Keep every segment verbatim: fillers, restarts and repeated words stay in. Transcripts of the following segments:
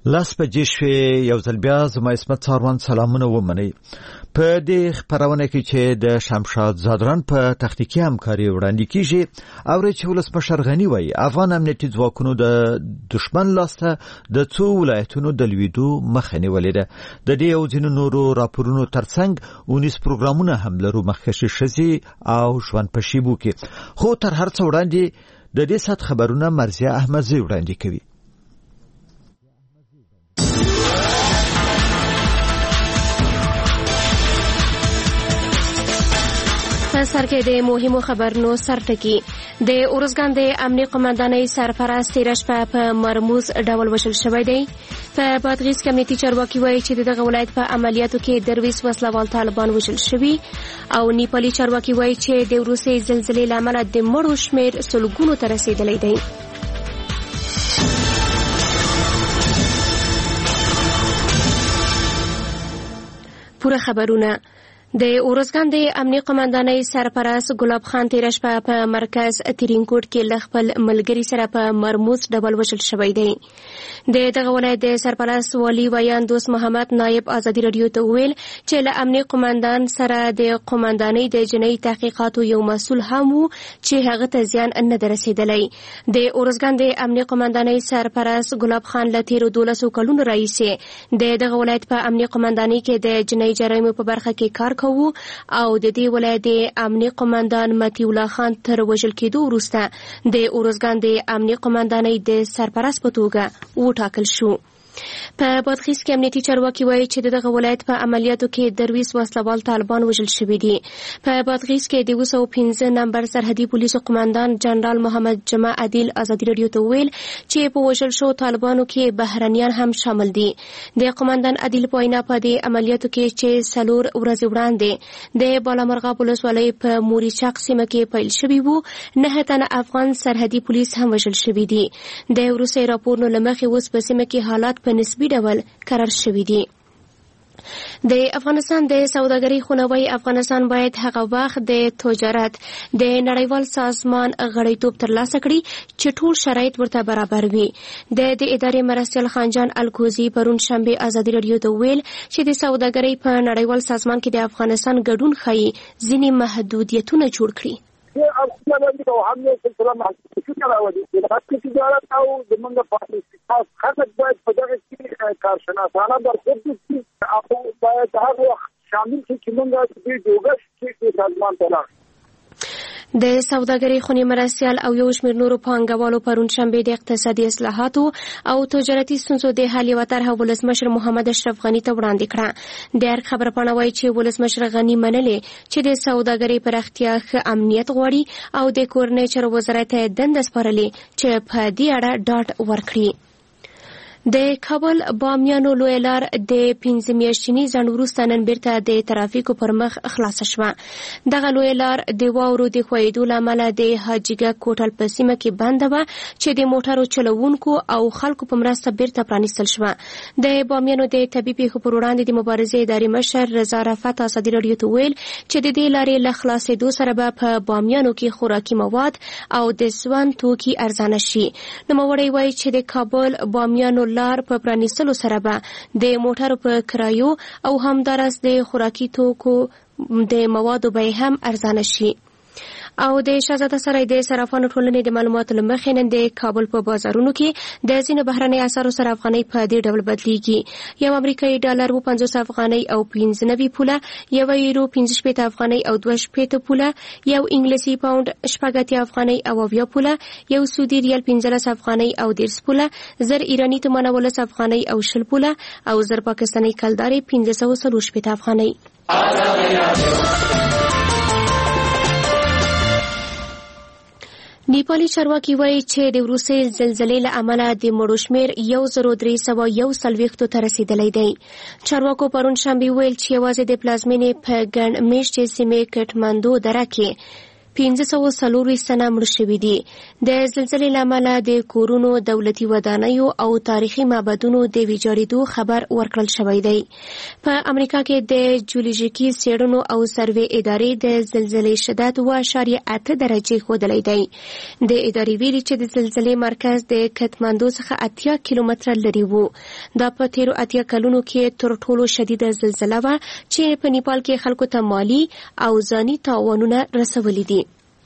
لاس بجې شوې یو ځل بیا زما عصمت څاروان سلامونه ومنئ. په دې خپرونه کې چې د شمشاد زادران په تخنیکي همکاري وړاندې کیږي اوري چې ولسمشر غني وایي افغان امنیتي ځواکونو د دشمن لاسته د څو ولایتونو د لویدو مخه نیولې ده. د دې او ځینو نورو راپورونو ترڅنګ اونیس پروګرامونه هم لرو مخکښې ښځې او ژوند په شیبو کې. خو تر هر څه وړاندې د دې سات خبرونه مرزیه احمدزی وړاندې کوي. سر کې د مهمو خبرونو سرټکی د اورزګان د امنیه قومندانۍ سرپرست تېره شپه په مرموز ډول وژل شوی دی. په بادغیس کې امنیتي چارواکي وایي چې دغه ولایت په عملیاتو کې درویش وسلوال طالبان وژل شوي او نیپالي چارواکي وایي چې د روسي زلزلې له امله د مړو شمېر سلګونو ته رسېدلی دی. پوره خبرونه. د اورزګان د امنیه قومندانۍ سرپرست ګلاب خان تېره شپه په مرکز ترینکوټ کې له خپل ملګري سره په مرموز ډول وژل شوی دی. د دغه ولایت د سرپرست والي ویان دوست محمد نایب ازادي راډیو ته وویل چې له امنیه قومندان سره د قومندانۍ د جنایي تحقیقاتو یو مسؤل هم و چې هغه ته زیان نه ده رسېدلی. د اورزګان د امنیه قومندانۍ سرپرست ګلاب خان له تېرو دولسو کلونو راهیسې د دغه ولایت په امنیه قومندانۍ کې د جنایي جرایمو په برخه کې کار کوو او د دې ولایت د امنیه قومندان متی الله خان تر وژل کېدو وروسته د اورزګان د امنیه قومندانۍ د سرپرست په توګه وټاکل شو. په بادغیس کې امنیتي چارواکي وایي چې دغه ولایت په عملیاتو کې درویش وسلوال طالبان وژل شوي دي. په بادغیس کې د دوه سوه پنځه نمبر سرحدي پولیسو قومندان جنرال محمد جمع عادل ازادي راډیو ته وویل چې په وژل شو طالبانو کې بهرنیان هم شامل دي. د قومندان عادل په وینا په دې عملیاتو کې چې څلور ورځې وړاندې د بالامرغاب ولسوالۍ په موریچاق سیمه کې پیل شوي وو نه تنه افغان سرحدي پولیس هم وژل شوي دي. د وروستي راپورونو له مخې اوس په سیمه کې حالات په نسبي ډول قرار شوي دي. د افغانستان د سوداګرۍ خونوي افغانستان باید هغه وخت د تجارت د نړیوال سازمان غړیتوب ترلاسه کړي چې ټول شرایط ورته برابر وي. د دې ادارې مرستیال خانجان الکوزي پرون شنبه ازادي راډیو ته ویل چې د سوداګرۍ په نړیوال سازمان کې د افغانستان ګډون ښیي ځینې محدودیتونه جوړ کړي. افغانستان او هم یو سلسله محدودیتونه راوړي چې د تجارت او زموږ په اساس خلک باید په دغه کې کارشناسانه برخورد وکړي او باید هغه وخت شامل شي چې موږ د جوړښت کې سازمان ته لاړ. د سوداګرۍ خونې مرستیال او یو شمېر نورو پانګوالو پرون شنبه د اقتصادي اصلاحاتو او تجارتي ستونزو د حل یوه طرحه ولسمشر محمد اشرف غني ته وړاندې کړه. د ارګ خبرپاڼه وایي چې ولسمشر غني منلې چې د سوداګرۍ پراختیا ښه امنیت غواړي او د کورنۍ چارو وزارت ته دنده سپارلې چې په دې اړه ډاډ ورکړي. د کابل بامیانو لویه لار د پنځه میاشتني ځنډ وروسته نن بیرته د ترافیکو پر مخ خلاصه شوه. دغه لویه لار د واورو د ښویېدو له امله د حاجیګک کوټل په سیمه کې بنده وه چې د موټرو چلوونکو او خلکو په مرسته بیرته پرانیستل شوه. د بامیانو د طبي پیښو پر وړاندې د مبارزې ادارې مشر رضا رفعت ازادي راډیو ته ویل چې د دې لارې له خلاصېدو سره به په بامیانو کې خوراکي مواد او د ژوند توکي ارزانه شي. نوموړی وایي چې د کابل بامیانو لار په پرانیستلو سره به د موټرو په کرایو او همداراز د خوراکي توکو د موادو بیې هم ارزانه شي. او د شهزاده سرای د صرافانو ټولنې د معلوماتو له مخې نن د کابل په بازارونو کې د ځینو بهرنۍ اسعارو سره افغانۍ په دې ډول بدلیږي. یو امریکایي ډالر و پنځوس افغانۍ او پنځه نوي پوله، یو یورو پنځه شپېته افغانۍ او دوه شپېته پوله، یو انګلیسي پاونډ شپږ اتیا افغانۍ او اویا پوله، یو سعودي ریال پنځلس افغانۍ او دېرش پوله، زر ایراني تومان اولس افغانۍ او شل پوله او زر پاکستاني کلدارې پنځه سوه څلور شپېته افغانۍ. نیپالي چارواکي وایي چې د روسي زلزلې له امله د مړو شمېر یو زر درې سوه یو څلوېښتو ته رسېدلی دی. چارواکو پرون شنبه ویل چې یوازې د پلازمینې په ګڼ مېشتې سیمې کټماندو دره کې پنځه سوه څلورویشت تنه مړه شوي دي. د زلزلې له امله د کورونو، دولتي ودانیو او تاریخي معبدونو د ویجاړېدو خبر ورکړل شوی دی. په امریکا کې د جیولوژیکي څېړنو او سروې ادارې د زلزلې شدت اوه اعشاریه اته درجې ښودلی دی. د ادارې ویلي چې د زلزلې مرکز د کتماندو څخه اتیا کیلومتره لرې و. دا په تیرو اتیا کلونو کې تر ټولو شدیده زلزله وه چې په نیپال کې خلکو ته مالي او ځاني تاوانونه رسولي دي.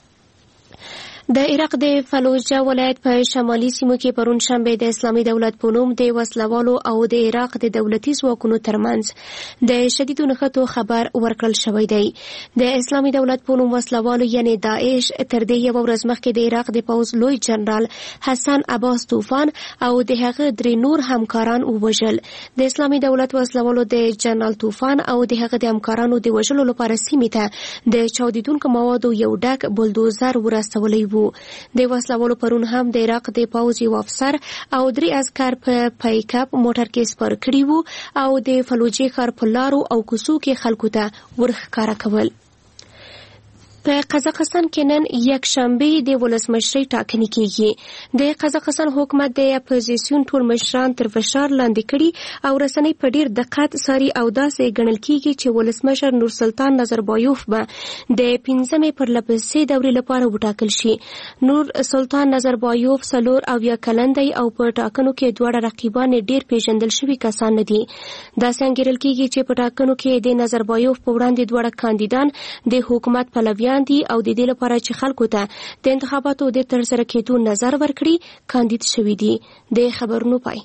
د عراق د فلوجه ولایت په شمالي سیمو کې پرون شنبه د اسلامي دولت په نوم د وسلوالو او د عراق د دولتي ځواکونو ترمنځ د شدیدو نښتو خبر ورکړل شوی دی. د اسلامي دولت په نوم وسلوالو یعنی داعش تر دې یوه ورځ مخکې د عراق د پوځ لوی جنرال حسن عباس طوفان او د هغه درې نور همکاران ووژل. د اسلامي دولت وسلوالو د جنرال طوفان او د هغه د همکارانو د وژلو لپاره سیمې ته د چاودیدونکو موادو یو ډک بلدوزر ورسولی و. د وسلوالو پرون هم د عراق د پوځ یو افسر او درې عسکر په پیک اپ موټر کې سپر کړي وو او د فلوجې ښار په لارو او کوڅو کې خلکو ته ورښکاره کول. په قزاقستان کې نن یک شنبه د ولسمشرۍ ټاکنې کیږي. د قزاقستان حکومت د اپوزیسیون ټول مشران تر فشار لاندې کړي او رسنۍ په ډیر دقت څاري او داسې ګڼل کیږي چې ولسمشر نورسلطان نظربایوف به د پنځمې پرلپسې دورې لپاره وټاکل شي. نور سلطان نظربایوف څلور اویا کلن دی او په ټاکنو کې دواړه رقیبان ډیر پیژندل شوي کسان نه دي. داسې انګیرل کیږي چې په ټاکنو کې د نظربایوف په وړاندې دواړه کاندیدان د حکومت پلویان دي او د دې لپاره چې خلکو ته د انتخاباتو د ترسره کېدو نظر ورکړي کاندید شوي دي. د خبرونو پای.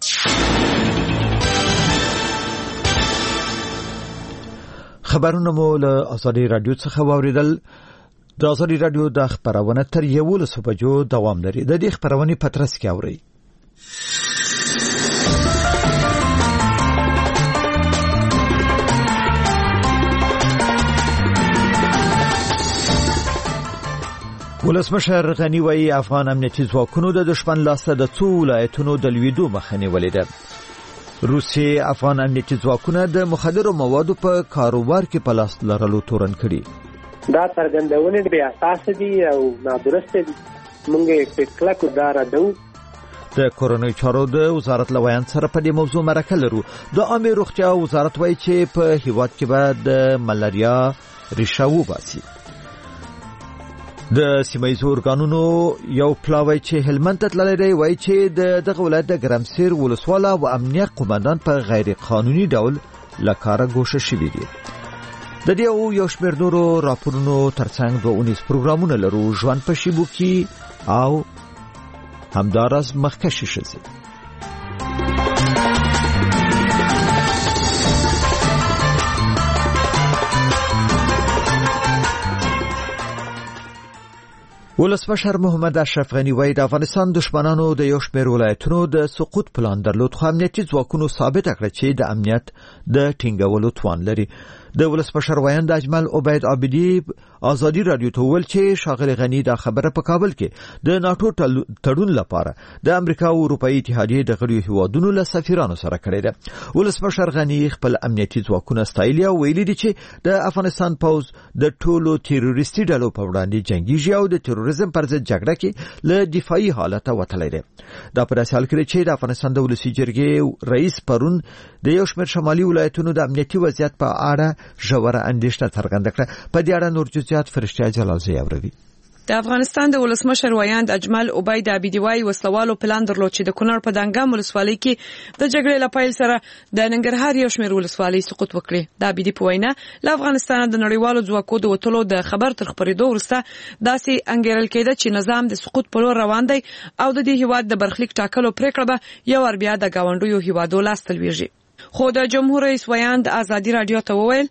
خبرونه مو له آزادي رادیو څخه واوریدل. د آزادي رادیو د خبرونه تر یولسو بجو دوام لري. د دې خبرونه پترس کې اوري. ولسمشر غنی وایي افغان امنیتي ځواکونو د دشمن لاسته د څو ولایتونو د لویدو مخه نیولې ده. روسیې افغان امنیتي ځواکونه د مخدرو موادو په کاروبار کې په لاس لرلو تورن کړي. دا څرګندونې بې اساسه دي او نادرسته دي. موږ یې په کلکو دا ردو. د کورونی چارو د وزارت لویان سره په دې موضوع مرکه لرو. د عامه روغتیا وزارت وایي چې په هیواد کې به د ملاریا ریښه وباسي. د سیمایي اورګانونو یو پلاوی چې هلمند ته تللی دی وایي چې د دغه ولایت د ګرمسیر ولسواله او امنیه قومندان په غیر قانوني ډول له کاره ګوښه شوي دي. د دې او یو شمېر نورو راپورونو ترڅنګ دوه اونیز پروګرامونه لرو. ژوند په شیبو کې او همداراز مخکشي شي. ولسمشر محمد اشرف غنی وایي د افغانستان دشمنانو د یو شمېر ولایتونو د سقوط پلان درلود خو امنیتي ځواکونو ثابته کړه چې د امنیت د ټینګولو توان لري. د ولسمشر ویاند اجمل عبید عابدی آزادي رادیو ته ویل چې شاغلی غنی دا خبره په کابل کې د ناتو تړون لپاره د امریکا او اروپאי اتحادیې د غړو هیوادونو له سفیرانو سره کړی دی. ولسمشر غنی خپل امنیتي ځواکونه ستایلي او ویلي دي چې د افغانستان پوځ د ټولو تیروریستي ډلو په وړاندې جنګیږي او د تیروریزم پر ضد جګړه کې له دفاعي حالت وتلی دی. دا په داسې حال کې چې د افغانستان د ولسي جرګې رئیس پرون د یو شمېر شمالي ولایتونو د امنیتي وضعیت په اړه ژوره اندېښنه څرګنده کړه. په دې اړه نور جزئیات فرشته جلالزی اوروي. د افغانستان د ولسمشر ویاند اجمل عبید عابدی وایي وسلوالو پلان درلود چې د کونړ په دنګم ولسوالۍ کې د جګړې لپاره سره د ننګرهار یو شمېر ولسوالۍ سقوط وکړي. د عابدی په وینا له افغانستان د نړیوالو ځواکونو د وټولو د خبر تر خبرېدو وروسته داسې انګیرل کېده چې نظام د سقوط په لور روان دی او د دې هیواد د برخلیک ټاکلو پریکړه به یو ور بیا د گاونډیو هیوادو لاس ته لویږي. خو د جمهور رئیس ویاند آزادي رادیو ته وویل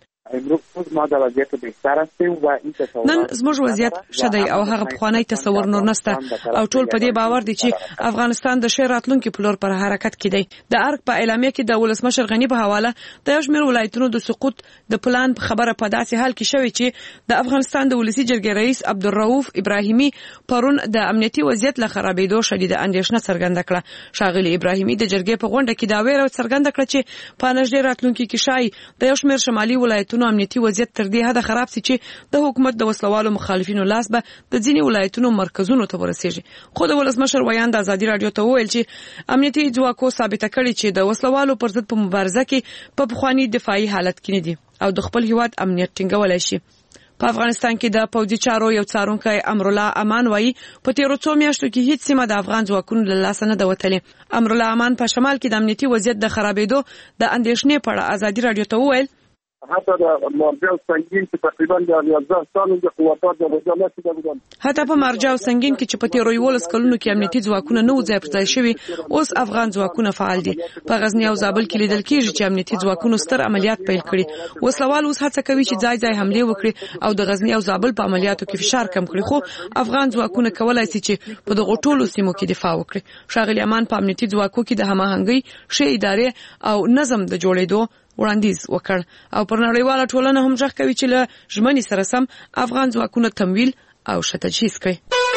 نن زموږ وضعیت شدی او هغه پخوانی تصور نور نشته او ټول په دې باور دي چې افغانستان د شیر راتلونکو په لور پر حرکت کړي. د ارګ په اعلامیه کې د ولسمشر غنی په حواله د یو شمېر ولایتونو د سقوط د پلان خبره په داسې حال کې شوې چې د افغانستان د ولسی جرګې رئیس عبدالرؤف ابراهیمي پرون د امنیتي وضعیت له خرابېدو شدید اندېښنه څرګنده کړه. شاغلی ابراهیمي د جرګې په غونډه کې دا ویره څرګنده کړه چې په نږدې راتلونکو کې شای د یو شمېر شمالي ولایتونو ولایتونو امنیتي وضعیت تر دې حد خراب سي چې د حکومت د وسلوالو مخالفینو لاس به د ځینې ولایتونو مرکزونو ته ورسیږي. خو د ولسمشر ویاند ازادي رادیو ته وویل چې امنیتي ځواکو ثابته کړې چې د وسلوالو پر ضد په مبارزه کې په پخواني دفاعي حالت کې نه دي او د خپل هیواد امنیت ټینګولای شي. په افغانستان کې د پوځي چارو یو څارونکی امرالله امان وایي په تیرو څو میاشتو کې هیڅ سیمه د افغان ځواکونو له لاسه نه ده وتلې. امرالله امان په شمال کې د امنیتي وضعیت د خرابېدو د اندېښنې په اړه ازادي رادیو ته وویل حتی د مرجع سنگین چې تقریبا د یازده سالو د قوتات د وجالات کې بودن حتی په مرجع سنگین کې چې په تیرو یولس کلونو کې امنیتي ځواکونه نه ځای پر ځای شوي اوس افغان ځواکونه فعال دي. په غزنی او زابل کې لیدل کېږي چې امنیتي ځواکونو ستر عملیات پیل کړي. وسلوال اوس هڅه کوي چې ځای ځای حمله وکړي او د غزنی او زابل په عملیاتو کې فشار کم کړي خو افغان ځواکونه کولای شي چې په دغه ټولو سیمو کې دفاع وکړي. ښاغلي امان په امنیتي ځواکو کې د هماهنګۍ ښې ادارې او نظم د جوړېدو وړاندیز وکړ او پر نړیواله ټولنه هم ژغ کوي چې له ژمنې سره سم افغان ځواکونه تمویل او ښه تجهیز کړي.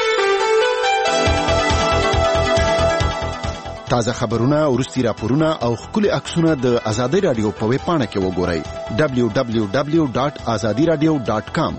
تازه خبرونه، وروستي راپورونه او ښکلي عکسونه د ازادي رادیو په ویب پاڼه کې وګورئ دبلیو دبلیو دبلیو ډاټ ازادي رادیو ډاټ کام.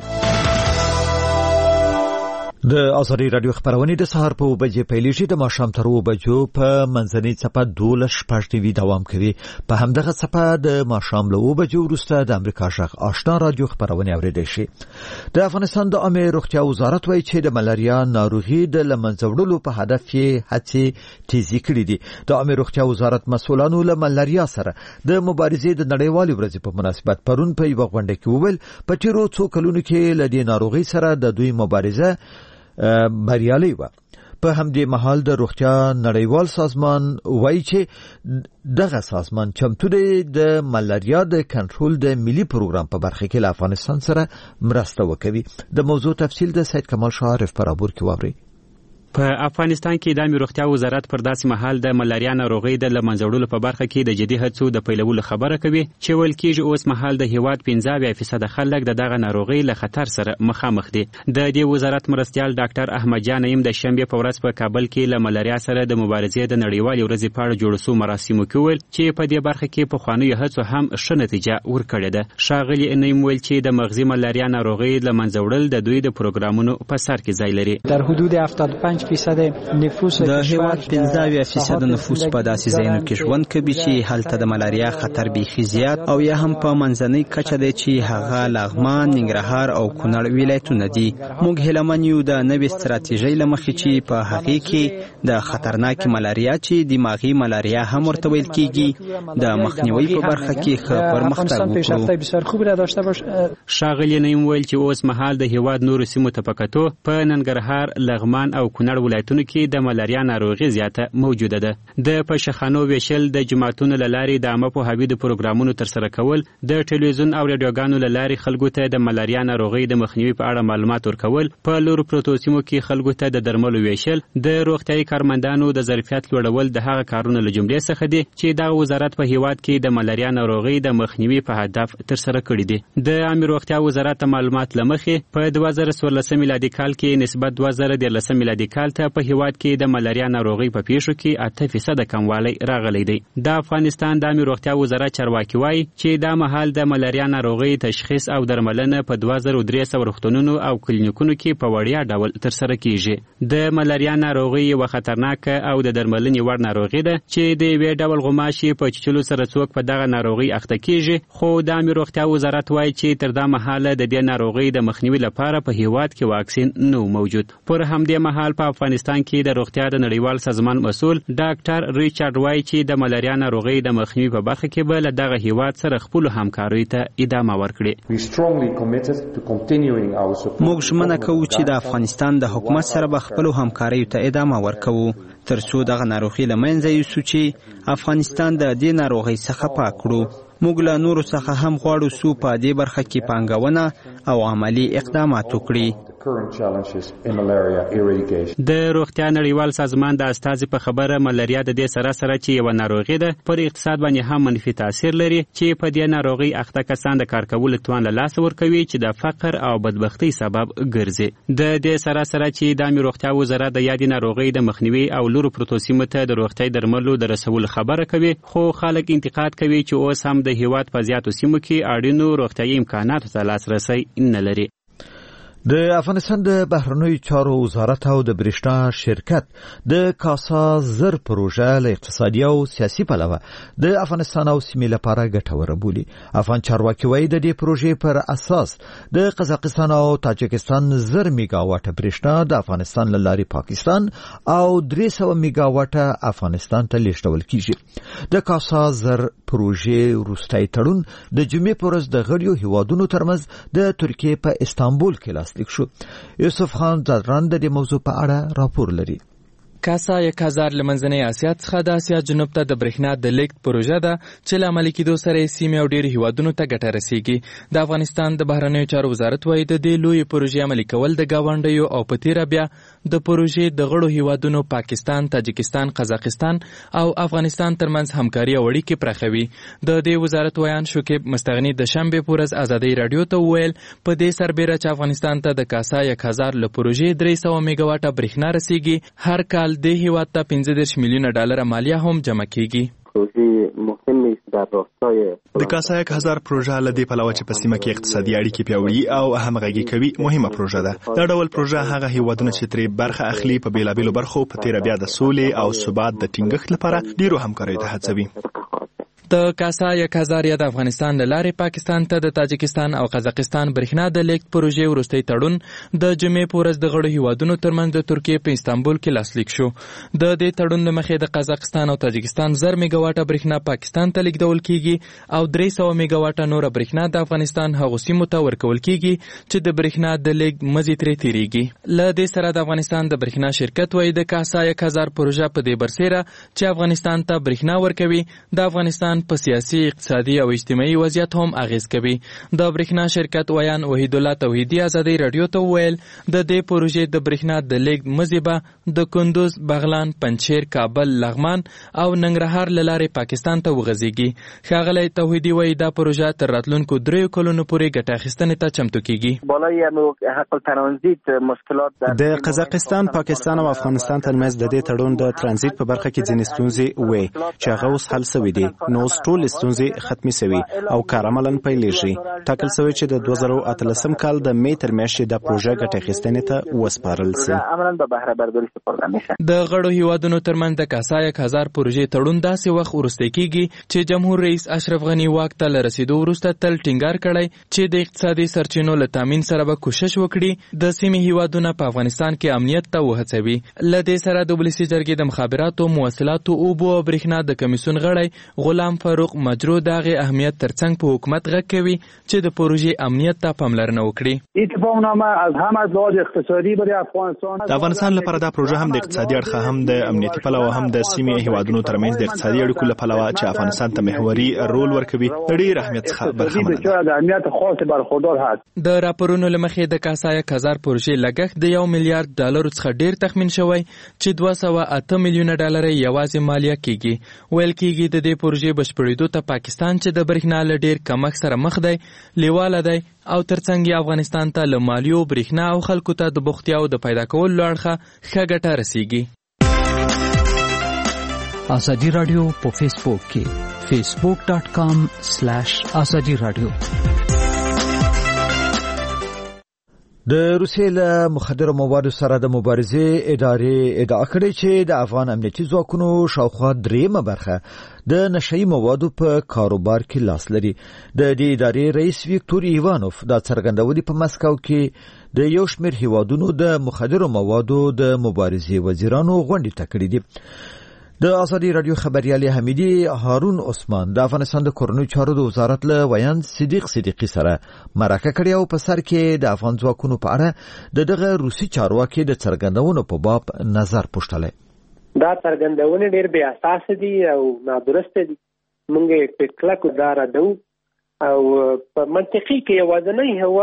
د ازادي رادیو خبرونه د سهار په بجې پیلېږي د ماښام تر اوه بجو په منځنۍ څپه دولس شپږ ټي وي دوام کوي. په همدغه څپه د ماښام له اوه بجو وروسته د امریکا غږ آشنا رادیو خبرونه اورېدای شي. د افغانستان د عامه روغتیا وزارت وایي چې د ملاریا ناروغي د له منځه وړلو په هدف یې هڅې تیزی کړې دي. د عامه روغتیا وزارت مسؤلانو له ملاریا سره د مبارزې د نړیوالې ورځې په مناسبت پرون په یوه غونډه کې وویل په تیرو څو کلونو کې له دې ناروغي سره د دوی مبارزه بریالي و. په همدې مهال د روغتیا نړیوال سازمان وایي چې دغه سازمان چمتو دی د ملاریا د کنټرول د ملي پروګرام په برخه کې له افغانستان سره مرسته وکوي. د موضوع تفصیل د سید کمال شاعرف پر ابور کې واوري. په افغانستان کې د عامه روغتیا وزارت پر داسې مهال د ملاریا ناروغي د لمنځه وړلو په برخه کې د جدي هڅو د پیلولو خبره کوي چې ویل کېږي اوس مهال د هیواد پنځه اویا فیصد خلک د دغه ناروغي له خطر سره مخامخ دي. د دې وزارت مرستیال ډاکټر احمد جان نعیم د شنبه په ورځ په کابل کې له ملاریا سره د مبارزې د نړیوالې ورځې په اړه جوړ شو مراسمو کې ویل چې په دې برخه کې په خوانیو هڅو هم ښه نتیجه ورکړې ده. ښاغلي نعیم ویل چې د مغزي ملاریا ناروغي لمنځه وړل د دوی د پروګرامونو په سر کې ځای لري. در حدود هفتاد و پنج درصد د هیواد پنځه اویا فیصد نفوس په داسې ځایونو کې ژوند کوي چې هلته د ملاریا خطر بیخي زیات او یا هم په منځنۍ کچه دی چې هغه لغمان، ننګرهار او کونړ ولایتونه دي. موږ هیلهمن یو د نوې ستراتیژۍ له مخې چې په هغې کې د خطرناکې ملاریا چې دماغي ملاریا هم ورته ویل کېږي د مخنیوي په برخه کې ښه پرمختګ وکړو. ښاغلي نعیم ویل چې اوس مهال د هیواد نورو سیمو ته په کتو په ننګرهار، لغمان او کونړ ولایتونو کې د ملاریا ناروغي زیاته موجوده ده. د پښخانو ویشل د جماعتونو لاري د عامه پوهاوي د پروګرامونو تر سره کول، د ټلویزیون او رادیوګانو لاري خلکو ته د ملاریا ناروغي د مخنیوي په اړه معلومات ورکول، په لور پروتوسیمو کې خلکو ته د درملو ویشل، د روغتیايي کارمندانو د ظرفیت لوړول د هغه کارونو له جملې څخه دي چې د وزارت په هیواد کې د ملاریا ناروغي د مخنیوي په هدف تر سره کړی دي. د عامه روغتیا وزارت معلومات لمخې په دوه زره څوارلس میلادي کال کې نسبت دوه زره دیارلس میلادي کال ته په هیواد کې د ملاریا ناروغي په پیښو کې اته فیصد کموالی راغلی دی. د افغانستان د عامه روغتیا وزارت چارواکي وایي چې دا مهال د ملاریا ناروغي تشخیص او درملنه په دوه زره درې سوه روغتونونو او کلینیکونو کې په وړیا ډول تر سره کیږي. د ملاریا ناروغي یو خطرناکه او د درملنې وړ ناروغي ده چې د یوې ډول غوماشي په چیچلو سره څوک په دغه ناروغي اخته کیږي. خو د عامه روغتیا وزارت وایي چې تر دا مهال د دې ناروغي د مخنیوي لپاره په هیواد کې واکسین نه موجود. پر همدې مهال په افغانستان کې د روغتیا د نړیوال سازمان مسؤل ډاکټر ریچارډ وای چې د ملاریا ناروغي د مخنیوي په برخه کې به له دغه هیواد سره خپل همکارۍ ته ادامه ورکړي. موږ ژمنه کوو چې د افغانستان د حکومت سره به خپل همکارۍ ته ادامه ورکوو ترڅو دغه ناروغي له منځه یوسو چې افغانستان د دې ناروغۍ څخه پاک کړو. موږ له نورو څخه هم غواړو چې په دې برخه کې پانګونه او عملی اقدامات وکړي. د روغتیا نړیوال سازمان د استازي په خبره ملاریا د دې سره سره چې یو ناروغي ده پر اقتصاد باندې هم منفي تاثیر لري چې په دې ناروغي اخته کسان د کار کولو توان له لاسه ورکوي چې د فقر او بدبختی سبب ګرځي. د دې سره سره چې د روغتیا وزارت د یادې ناروغي د مخنیوي او لورو پروتوسیمو ته د روغتیا درملو د رسولو خبره کوي، خو خلک انتقاد کوي چې اوس هم د هیواد په زیاتو سیمو کې اړینو روغتیايي امکاناتو ته لاسرسی نه لري. د افغانستان د بهرنیو چارو وزارت او د برېښنا شرکت د کاسا زر پروژه له اقتصادي او سیاسي پلوه د افغانستان او سیمې لپاره ګټوره بولي. افغان چارواکي وایي د دې پروژې پر اساس د قزاقستان او تاجکستان زر میگاواټه برېښنا د افغانستان له لارې پاکستان او درې سوه میگاواټه افغانستان ته لیږدول کیږي. د کاسا زر پروژې وروستی تړون د جمعې په ورځ د غړیو هیوادونو ترمنځ د ترکیې په استانبول کې لاسلیک شو. یوسف خان زادران د دې موضوع په اړه راپور لري. کاسا یک هزار لمنځنۍ اسیا څخه د اسیا جنوب ته د برېښنا د لیږد پروژه ده چې له عملي کېدو سره یې سیمې او ډېرو هیوادونو ته ګټه رسیږي. د افغانستان د بهرنیو چارو وزارت وایي د دې لویې پروژې عملي کول د ګاونډیو او په تېره بیا د پروژې د غړو هیوادونو پاکستان، تاجکستان، قزاقستان او افغانستان ترمنځ همکاري او اړیکې پراخوي. د دې وزارت ویان شکیب مستغني د شنبې په ورځ ازادۍ راډیو ته وویل په دې سربیره چې افغانستان ته د کاسا یک هزار له پروژې درې سوه میگاواټه برېښنا رسیږي، هر کال د هیواد ته پنځه دېرش میلیونه ډالره مالیه هم جمع کیږي. د کاسا یک هزار پروژه له دې پلوه چې په سیمه کې اقتصادي اړیکې پیاوړي او همغږي کوي مهمه پروژه ده. دا ډول پروژه هغه هیوادونه چې ترې برخه اخلي په بیلابیلو برخو په تیره بیا د سولې او ثبات د ټینګښت لپاره ډیرو همکاریو ته هڅوي. د کاسا یک هزار یا د افغانستان له لارې پاکستان ته د تاجکستان او قزاقستان برېښنا د لیږد پروژې وروستی تړون د جمعې په ورځ د غړو هیوادونو ترمنځ د ترکیې په استانبول کې لاسلیک شو. د دې تړون له مخې د قزاقستان او تاجکستان زر میگاواټه برېښنا پاکستان ته لیږدول کیږي او درې سوه میگاواټه نوره برېښنا د افغانستان هغو سیمو ته ورکول کیږي چې د برېښنا د لیږد مزي ترې تیریږي. له دې سره د افغانستان د برېښنا شرکت وایي د کاسا یک هزار پروژه په دې برسیره چې افغانستان ته برېښنا ورکوي د افغانستان په سیاسي، اقتصادي او اجتماعي وضعیت هم اغیز کوي. د برېښنا شرکت ویان وحید الله توحیدی ازادۍ راډیو ته وویل د دې پروژې د برېښنا د لیږد مزي به د کندوز، بغلان، پنجشیر، کابل، لغمان او ننګرهار له لارې پاکستان ته وغځیږي. ښاغلی توحیدی وایي دا پروژه تر راتلونکو دریو کلونو پورې ګټه اخیستنې ته چمتو کیږي. د قزاقستان، پاکستان او افغانستان ترمنځ د دې تړون د ترانزیت په برخه کې ځینې ستونزې وې چې هغه اوس حل شوي دي. نو اوس ټول ستونزې ختمې شوي او کار عملاً پیلېږي. ټاکل شوی چې د دوه زره اتلسم کال د مې تر میاشتې د پروژه ګټه اخیستنې ته وسپارل شي. د غړو هیوادونو ترمنځ د کاسا یک هزار پروژې تړون داسې وخت وروستی کیږي چې جمهور رئیس اشرف غني واک ته له رسیدو وروسته تل ټینګار کړی چې د اقتصادي سرچینو له تامین سره به کوشش وکړي د سیمې هیوادونه په افغانستان کې امنیت ته وهڅوي. له دې سره د ولسي جرګې د مخابراتو، مواصلاتو، اوبو او برېښنا د کمیسیون غړی غلام فاروق مجرو دغه اهمیت ترڅنګ په حکومت غږ کوي چې د پروژې امنیت ته پاملرنه وکړي. اتفاقنامه از هم از لحاظ اقتصادي برای افغانستان د افغانستان لپاره دا پروژه هم د اقتصادي اړخه هم د امنیتي پلوه هم د سیمې هیوادونو ترمنځ د اقتصادي اړیکو له پلوه چې افغانستان ته محوري رول ورکوي ډېر اهمیت څخه برخمن ده. د اهمیت خاص برخوردار هست. د راپورونو له مخې د کاسا یک هزار پروژې لګښت د یو میلیارډ ډالرو څخه ډېر تخمین شوی چې دوه سوه اته میلیونه ډالر یوازې مالیه کیږي. ویل کیږي د دې پروژې بشپړېدو ته پاکستان چې د برېښنا له ډېر کمښت سره مخ دی لیواله دی او ترڅنګ یې افغانستان ته له مالیو، برېښنا او خلکو ته د بوختیاو د پیدا کولو له اړخه ښه ګټه رسیږي. ازادي راډیو په فیسبوک کې فیسبوک ډاټ کام سلیش ازادي راډیو. د روسیې له مخدره موادو سره د مبارزې ادارې ادعا کړې چې د افغان امنیتي ځواکونو شاوخوا دریمه برخه د نشئی موادو په کاروبار کې لاس لري. د دې ادارې رئیس ویکتور ایوانوف دا څرګندولې په مسکو کې د یو شمېر هیوادونو د مخدره موادو د مبارزې وزیرانو غونډې ته کړې دي. د ازادي راډیو خبريال حمیدي هارون عثمان د افغانستان د کورنیو چارو د وزارت له ویان صدیق صدیقی سره مرکه کړې او په سر کې د افغان ځواکونو په اړه د دغه روسي چارواکي د څرګندونو په باب نظر پوښتلی. دا څرګندونه ډېر بې اساسه دي او نادرسته دي. موږ په کلکو دا ردو او په منطقي کې یوازینی هیواد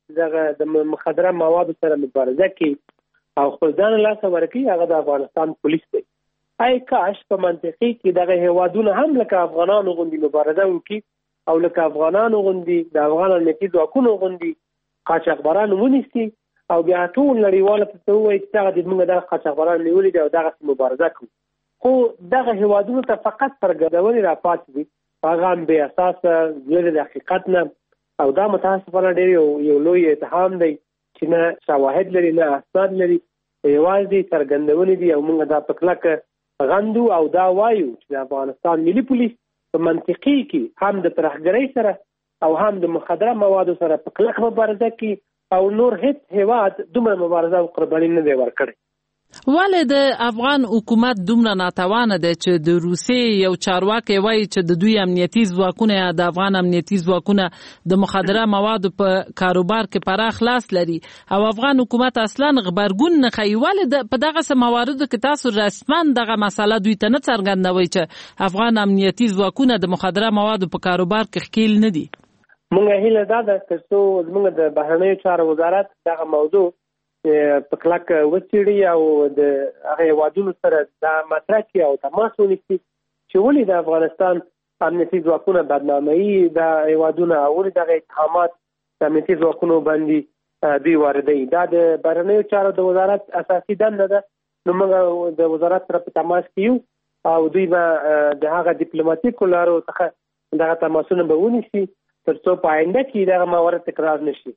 دغه د مخدره موادو سره مبارزه کوي او خپل ځان لاس ورکړي، هغه د افغانستان پولیس دی. ای کاش په منطقي کې دغه هیوادونه هم لکه افغانانو غوندي مبارزه وکړي او لکه افغانانو غوندي د افغان امنیتي ځواکونو غوندي قاچاقبران ونیسي او بیا ټول نړیواله ته ووایي چې هغه د موږ دغه قاچاقبران نیولي دي او دغسې مبارزه کوو. خو دغه هیوادونو ته فقط سرګردونې راپاتې دي، هغه هم بې اساسه لرې د حقیقت نه، او دا متاسفانه ډېر یو لوی اتهام دی چې نه شواهد لري نه اسناد لري، یوازې څرګندونې دي او موږ دا په کلکه غندو او دا وایو چې د افغانستان ملي پولیس په منطقي کې هم د ترهګرۍ سره او هم د مخدره موادو سره په کلک مبارزه کوي او نور هیڅ هیواد دومره مبارزه او قرباني نه دی ورکړی. ولې د افغان حکومت دومره ناتوانه دی چې د روسیې یو چارواکی وایي چې د دوی امنیتي ځواکونه یا د افغان امنیتي ځواکونه د مخدره موادو په کاروبار کې پراخ لاس لري او افغان حکومت اصلا غبرګون نه ښیي؟ ولې په دغسې مواردو کې تاسو رسما دغه مسله دوی ته نه څرګندوئ چې افغان امنیتي ځواکونه د مخدره موادو په کاروبار کې ښکیل نه دي؟ موږ هیله دا ده تر څو زموږ د بهرنیو چارو وزارت دغه موضوع په کلک وڅېړي او د هغه هیوادونو سره دا مطرح کړي او تماس ونیسي چې ولې د افغانستان امنیتي ځواکونه بدناموي، دا هیوادونه ولې دغه اتهامات د امنیتي ځواکونو باندې دوی واردوي. دا د بهرنیو چارو د وزارت اساسي دنده ده، نو موږ د وزارت سره په تماس کې یو او دوی به د هغه ډیپلوماټیکو لارو څخه دغه تماسونه به ونیسي تر څو په آینده کې دغه موارد تکرار نشي.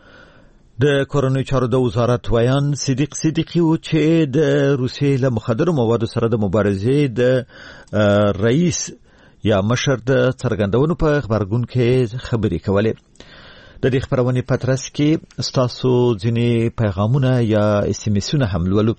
د کورنیو چارو د وزارت ویان صدیق صدیقي و چې د روسیې له مخدرو موادو سره د مبارزې د رئیس یا مشر د څرګندونو په خبرګون کې خبرې کولې. د دې خبرونې په ترڅ کې ستاسو ځینې پیغامونه یا اس ام اسونه هم لولو.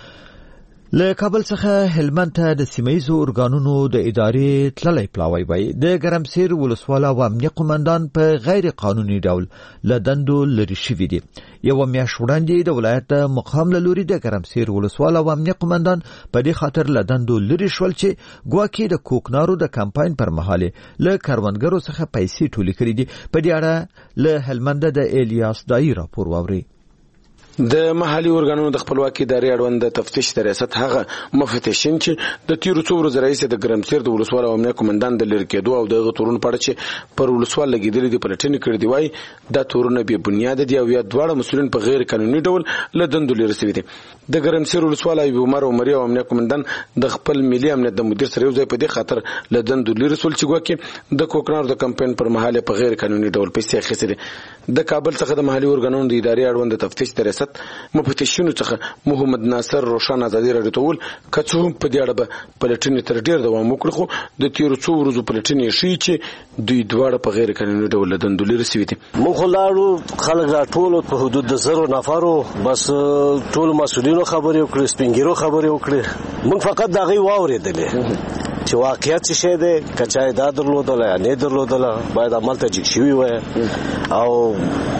له کابل څخه هلمند ته د سیمه‌ییزو ارګانونو د ادارې تللی پلاوی وای د ګرمسیر ولسوال او امنیه قومندان په غیر قانوني ډول له دندو لرې شوي دي. یو میاشت وړاندې د ولایت مقام له لوري د ګرمسیر ولسوال او امنیه قومندان په دې خاطر له دندو لرې شول چې ګواکې د کوکنارو د کمپاین پر مهال له کروندګرو څخه پیسې ټولې کړې دي. په دې اړه له هلمند د الیاس دای راپور واوري. د محلي ارګانونو د خپلواکي ادارې اړوند د تفتیش د ریاست هغه مفتشین چې د تیرو څو ورځې رئیس د ګرمسیر د ولسوال او امنیه قومندان د لرې کېدو او دغه تورونو په اړه چې پر ولسوال لګېدلي دي پلټنې کړې دي وایي دا تورونه بې بنیاده دي او یا دواړه مسؤلین په غیر قانوني ډول له دندو لرې سوي دي. د ګرمسیر ولسوال ایوب عمر عمري او امنیه قومندان د خپل ملي امنیت د مدیر سره یو ځای په دې خاطر له دندو لرې سول چې ګواکې د کوکنارو د کمپاین پر مهال په غیر قانوني ډول پیسې اخیستې دي. د کابل څخه د محلي ارګانونو د ادارې اړوند د تفتیش د ریاست مفتشینو څخه محمد ناصر روشن ازادي راډیو ته وویل که څه هم په دې اړه به پلټنې تر ډېر دوام وکړي، خو د تیرو څو ورځو پلټنې ښیي چې دوی دواړه په غیر قانوني ډول له دندو لرې سوي دي. موږ خو لاړو خلک راټولو په حدود د زرو نفرو، بس ټولو مسؤلینو خبرې وکړې، سپین ږیرو خبرې وکړې، موږ فقط د هغوی واورېدلې چې واقعیت څه شی دی، که چا یې دا درلودله یا نه درلودله باید همالته جګ شوي وای او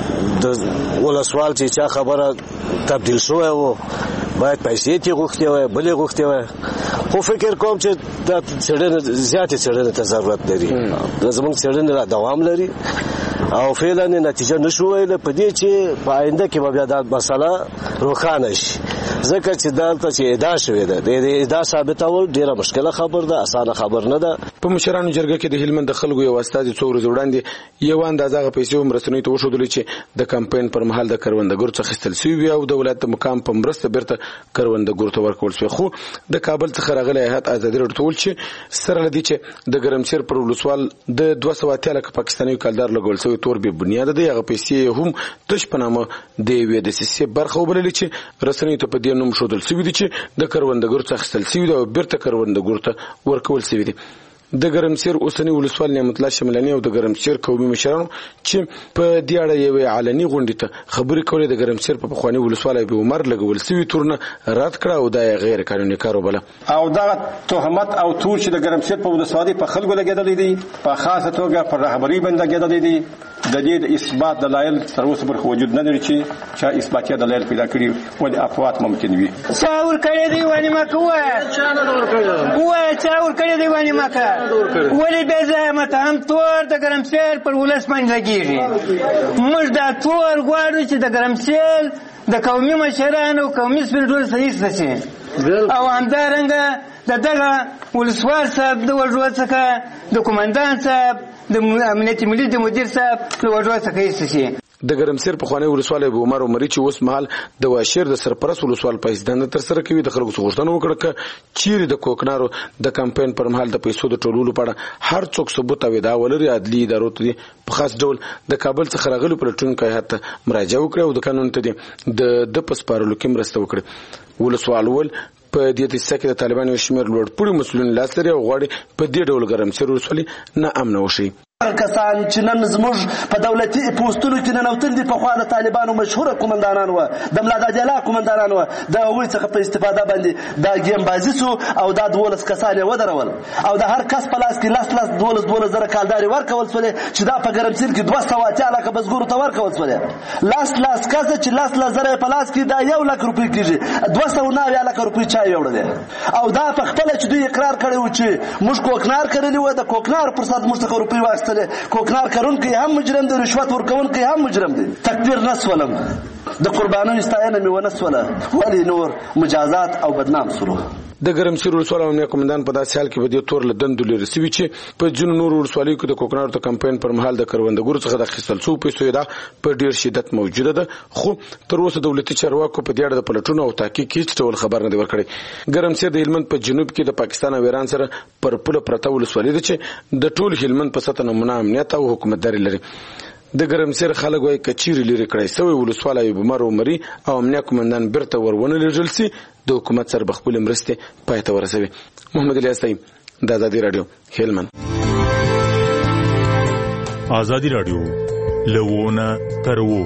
د ولسوال چې چا خبره تبدیل شوی و باید پیسې ترې غوښتې وای بلې غوښتې وای. خو فکر کوم چې دا څېړنې زیاتې څېړنې ته ضرورت لري، زموږ څېړنې را دوام لري او فعلا نتیجه نشو ویلی په دې چې په آینده کې به بیا دا مسله روښانه شي، ځکه چې دلته چې ادعا شوې ده د ادعا ثابتول ډېره مشکله خبر ده، اسانه خبر نه ده. په مشرانو جرګه کې د هلمند د خلکو یو استازي څو ورځې وړاندې یو اندازه هغه پیسې هم رسنیو ته وښودلې چې د کمپاین پر مهال د کروندګرو څخه اخیستل سوي او د ولایت د مقام په مرسته بیرته کروندګرو ته ورکول شوي. خو د کابل څخه راغلی هیات ازادي راډیو ته وویل چې سره له دې چې د ګرمسیر پر ولسوال د دوه سوه اتیا لکه پاکستاني کلدار لګول شوی تور بې بنیاده دی، هغه پیسې هم تش په نامه د یوې دسیسې برخه وبللې چې رسنیو ته په دې نوم ښودل سوي دي چې د کروندګرو څخه اخیستل سوي دي او بیرته کروندګرو ته ورکول سوي دي. د ګرمسیر اوسنی ولسوال نعمت الله شملاني او د ګرمسیر قومي مشرانو چې په دې اړه یوې علني غونډې ته خبرې کولې د ګرمسیر په پخواني ولسوال ایوب عمر لګول سوي تورونه رد کړه او دا غیر قانوني کار وبله او دا تهمت او تور چې د ګرمسیر په ولسوالۍ په خلکو لګېدلې دي په خاصه توګه پر رهبري باندې لګېدلې دي. د دې د اثبات دلایل تر اوسه پر وجود نه لري چې چا اثباتي دلایل پیدا کړي ولې افوات ممکن وي. چا ور کړی دی ونی مکه وای چا ور کړی دی ونی مکه ولې بیا زحمت هم تور د ګرمسېل پر ولس باندې لګېږي. موږ دا ټول غواړو چې د ګرمسېل د قومي مشرانو قومي سپین ږیرو سلیس نشي او همدارنګه د دغه ولسوال صاحب د وژو څخه د قومندان صاحب د امنیت ملي د مدیر صاحب د وژو څخه ایست شي. د ګرمسیر په خوانی ولسوال ابو عمر عمري چې اوس مهال د واشیر د سرپرست ولسوال په حیثیت تر سره کوي د خلکو غوښتنه وکړه چې چیرې د کوکنارو د کمپاین پر مهال د پیسو د ټولولو په اړه هر څوک ثبوت او ادعا ولري عدلي ادارو ته په خاص ډول د کابل څخه راغلي پلټونکو هیات مراجعه وکړه او د قانون ته د د پسپارلو کې مرسته وکړه. ولسوال ول په دې تیسه کې د طالبانو شمیر لوړ پوړي مسؤلین لاس لري او غواړي په دې ډول ګرمسیر ولسوالي نه امن وشي. کسان چې نن زموږ په دولتي پوسټونو کې ننوتل دي پخوا د طالبانو مشهوره قومندانان وو د ملا دجله قومندانان وو د هغوی څخه په استفاده باندې دا ګیم بازي سو او دا دولس کسان یې ودرول او د هر کس په لاس کې لاس لاس دولس دولس زره کالداري ورکول سولې چې دا په ګرمسیر کې دوه سوه اتیا لکه بزګرو ته ورکول سولې. لاس لاس کس چې لاس لاس زره په لاس کې دا یو لک روپۍ کېږي دوه سوه نوي لکه روپۍ چا یوړلې او دا په خپله چې دوی اقرار کړی و چې موږ کوکنار کرلی وو د کوکنار پر سات موږ څخه روپۍ واخیستلې. کوکنار کرونکی هم مجرم دی رشوت ورکونکی هم مجرم دی. تکبیر نسولم د قربانیو ستاینه مې ونه سوله ولې نور مجازات او بدنام سولو. د ګرمسیر ولسوالۍ امنیه قومندان په داسې حال کې به دې تور له دندو لري سوي چې په ځینو نورو ولسوالیو کې د کوکنارو د کمپاین پر مهال د کروندګرو څخه د اخیستل شویو پیسو ادعا په ډېر شدت موجوده ده خو تر اوسه دولتي چارواکو په دې اړه د پلټونو او تحقیق هیڅ ډول خبر نه دی ورکړی. ګرمسیر د هلمند په جنوب کې د پاکستان او ایران سره پر پوله پرته ولسوالي ده چې د ټول هلمند په سطح نمونه امنیت او حکومتداري لري. د ګرمسیر خلک وايي کچيري لري کړی سوی ولسوال ابو عمر عمري او امنیه قومندان برته ورونه لږل سي د حکومت سره بخپل مرسته پای ته ورسوي. محمد علي اسایم د آزادی رادیو هلمند. آزادی رادیو لوونه ترو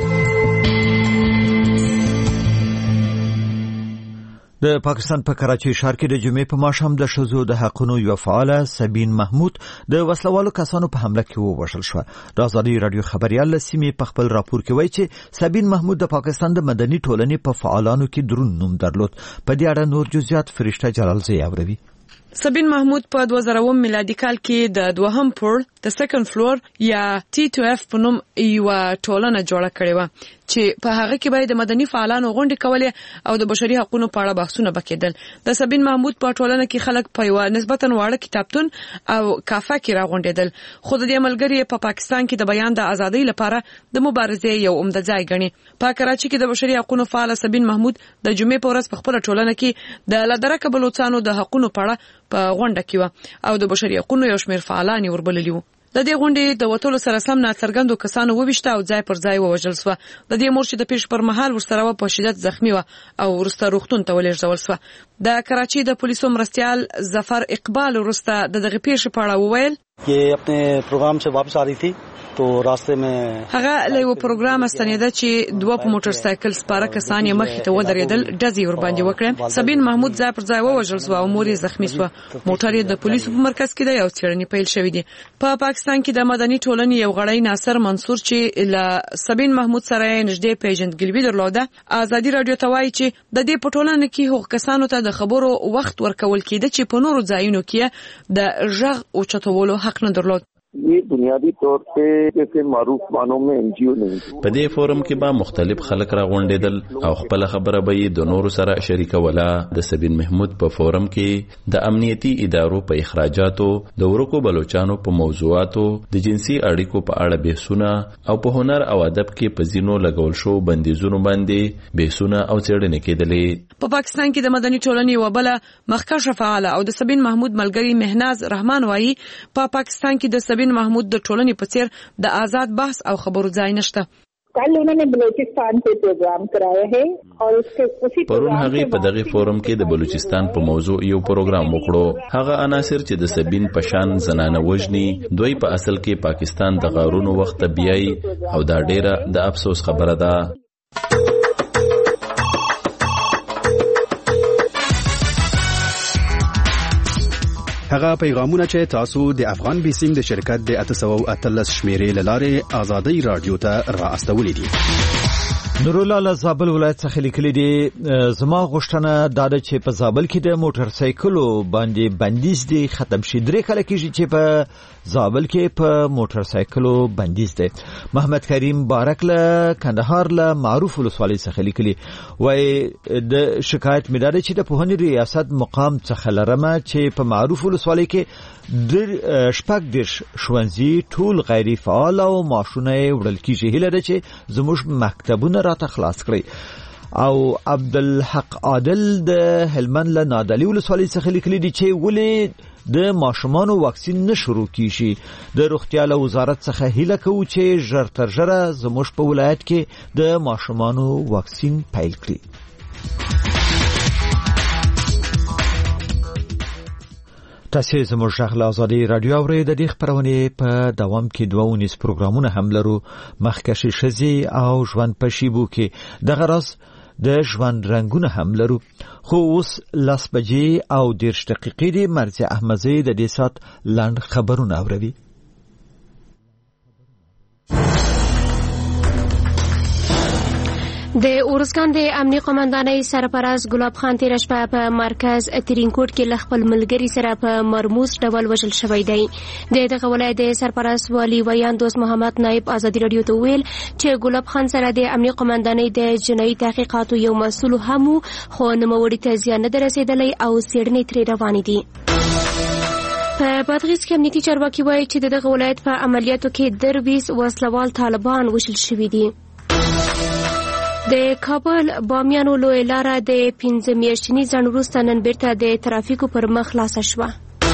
د پاکستان په کراچۍ ښار کې د جمعې په ماښام د ښځو د حقونو یو فعاله سبین محمود د وسلوالو کسانو په حمله کې ووژل شوه. د آزادي رادیو خبريال له سیمې په خپل راپور کې وایي چې سبین محمود د پاکستان د مدني ټولنې په فعالانو کې درون نوم درلود. په دې اړه نور جزئیات فرشته جلالزی اوروي. سبین محمود په دوه زره اووه میلادي کال کې د دوهم پوړ د سیکنډ فلور یا ټي ټو اف په نوم یو ټولنه جوړه کړې و چې په هغه کې به د مدني فعالانو غونډې کولې او د بشري حقوقو په اړه بحثونه وکړل. د سبین محمود په ټولنه کې خلک په یو نسبتا واړه کتابتون او کافه کې راغونډېدل. خو د دې ملګری په پا پاکستان کې د بیان د ازادۍ لپاره د مبارزې یو عمده ځای ګڼي. په کراچۍ کې د بشري حقوقو فعال سبین محمود د جمعې په ورځ په خپل ټولنه کې د لادرکه بلوچستانو د حقوقو په اړه په غونډه کې و او د بشري حقوقو یو شمېر فعالان وربللی وو. د دې غونډې د وټولو سره سم ناڅرګندو کسانو وويشته او ځای پر ځای ووژل شو. د دې مورچې د پیښ پر مهال ورسره په شدت زخمی و او ورسته روغتون ته ولېږدول شو. د کراچۍ د پولیسو مرستيال ظفر اقبال ورسته د دغه پیښې په اړه وویل ये अपने प्रोग्राम से वापस आ रही थी तो रास्ते में هغه له یو پروګرام ستنیده چې دوه په موټر سایکل سپاره کسان یې مخې ته ودرېدل ډزې ور باندې وکړه. سبین محمود ځای پر ځای ووژل شو او مور یې زخمی شو. موټر یې د پولیسو په مرکز کې د یو څېړنې پیل شوې دي. په پاکستان کې د مدني ټولنې یو غړی ناصر منصور چې له سبین محمود سره نږدې پیژندګلوي درلوده آزادي رادیو ته وایي چې د دې په ټولنه کې هغو کسانو ته د خبرو وخت ورکول کېده چې په نورو ځایونو کې د ژغ او چتولو حق نه درلود. ये बुनियादी तौर पे जैसे मारूफ मानों में एनजीओ नहीं. په دې فورم کې به مختلف خلک راغونډېدل او خپل خبره به د نورو سره شریکوله. د سبین محمود په فورم کې د امنیتي ادارو په اخراجاتو، د ورکو بلوچانو په موضوعاتو، د جنسي اړیکو په اړه بحثونه او په هنر او ادب کې په ځینو لګول شو بندیزونو باندې بحثونه او څېړنې کېدلې. په پاکستان کې د مدني ټولنې یوه بله مخکښه فعاله او د سبین محمود ملګری مهناز رحمان وایي په پاکستان کې د سبین محمود د ټولنې په څیر د آزاد بحث او خبرو ځای نشته. कल उन्होंने बलूचिस्तान पे प्रोग्राम कराया है और उसके उसी پرون هغه په دغه فورم کې د بلوچستان په موضوع یو پروګرام وکړو. هغه عناصر چې د سبین پشان زنانه وجني دوی په اصل کې پاکستان د غارونو وخت بیاي او دا ډیره د افسوس خبره ده. هغه پیغامونه چې تاسو د افغان بیسیم د شرکت د اتسو اتلس شمیرې لاره آزادي رادیو ته را استولې دي. نورالله له زابل ولایت څخه لیکلي دي زما غوښتنه دا ده چې په زابل کې د موټر سایکلو باندې بندیز دی ختم شي. درې کاله کېږي چې په زابل کې په موټر سایکلو بندیز دی. محمد کریم بارک له کندهار له معروف ولسوالۍ څخه لیکلي وای د شکایت مې ده چې د پوهنې ریاست مقام څخه لرمه چې په معروف ولسوالۍ کې د شپږ دیرش ښوونځي ټول غیر فعال او ماشونه وړل کېږي. هیله ده چې زموږ مکتبونه راته خلاص کړي. او عبدالحق عادل د هلمند له نادعلي ولسوالۍ څخه لیکلي دي چې ولې د ماشومانو واکسین نه شروع کیږي. د روغتیا له وزارت څخه هیله کوو چې ژر تر ژره زموږ په ولایت کې د ماشومانو واکسین پیل کړي. تاسو زموږ غږ له آزادۍ رادیو اورئ. د دې خبرونه په دوام کې دوه ونیس پروګرامونه هم لرو، مخکشي شزي او ژوند په شیبو کې د غرض د ژوند رنگونه هم لرو. خو اوس لاس بجې او دیرش دقیقې دی. مرزي احمدزی د دې سات لاند خبرونه اوروي. د اورسګان د امنیه قومندانۍ سرپرست ګلاب خان تیر شپه په مرکز ترینکوټ کې ل خپل ملګری سره په مرموز ډول وژل شوی دی. د دغه ولایت د سرپرست والی ویان دوست محمد نائب ازادي رادیو ته ویل چې ګلاب خان سره د امنیه قومندانۍ د جنایي تحقیقاتو یو مسؤل هم خو نوموړي ته زیان نه رسیدلی او څېړنې ترې روانې دي. په بادغیس کې امنیتي چارواکي وایي چې دغه ولایت په عملیاتو کې درویس وسلوال طالبان وژل شوي دي. د کابل بامیانو لوی لاره د پنځه میاشتني ځنډ وروسته نن بیرته د ترافیکو پر مخ خلاصه شوه.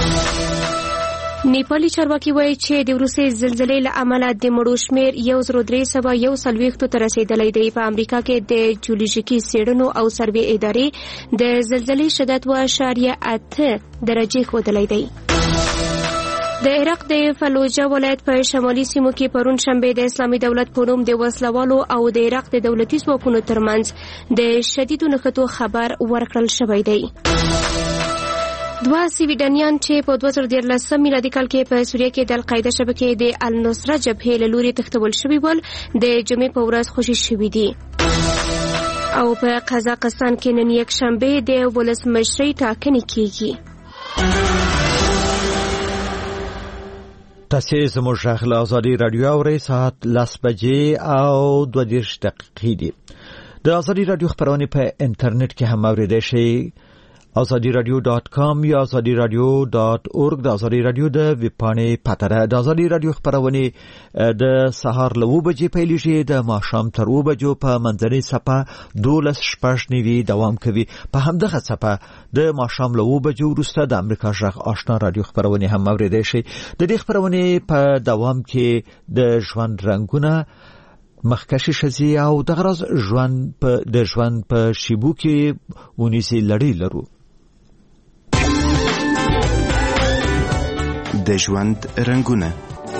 نیپالي چارواکي وایي چې د وروستۍ زلزلې له امله د مړو شمېر یو زر درې سوه یو څلوېښتو ته رسېدلی دی. په امریکا کې د جیولوژیکي څېړنو او سروې ادارې د زلزلې شدت اوه اعشاریه اته درجې ښودلی دی. د عراق د فلوجه ولایت په شمالي سیمو کې پرون شنبه د اسلامي دولت په نوم د وسلوالو او د عراق د دولتي ځواکونو ترمنځ د شدیدو نښتو خبر ورکړل شوی دی. دوه سویډنیان چې په دوه زره دیارلسم میلادي کال کې په سوریه کې د القاعده شبکې د النصره جبهې له لوري تښتول شوي ول د جمعې په ورځ خوشي شوي دي. او په قزاقستان کې نن یک شنبه د ولسمشرۍ ټاکنې کیږي. تاسو زموږ غږ له آزادۍ رادیو اورئ. ساعت لس بجې او دوه دیرش دقیقې دي. د آزادۍ رادیو خبرونه په انټرنیټ کې هم اوریدای شئ. آزادی رادیو ډاٹ کام یا آزادی رادیو ډاٹ اورګ د آزادی رادیو د ویب پاڼې پاتره. د آزادی رادیو خبرونه د سهار له اوه بجې پیلېږي د ماښام تر اوه بجو په منځنۍ څپه دولس شپږ نوي دوام کوي. په همدغه څپه د ماښام له اوه بجو وروسته د امریکا غږ آشنا رادیو خبرونه هم اوریدای شئ. د دې خبرونه په دوام کې د ژوند رنگونه، مخکشي شزي او د غرض ژوند په د ژوند په شیبو کې ونیسي لړۍ لرو. د ژوند رنگونه.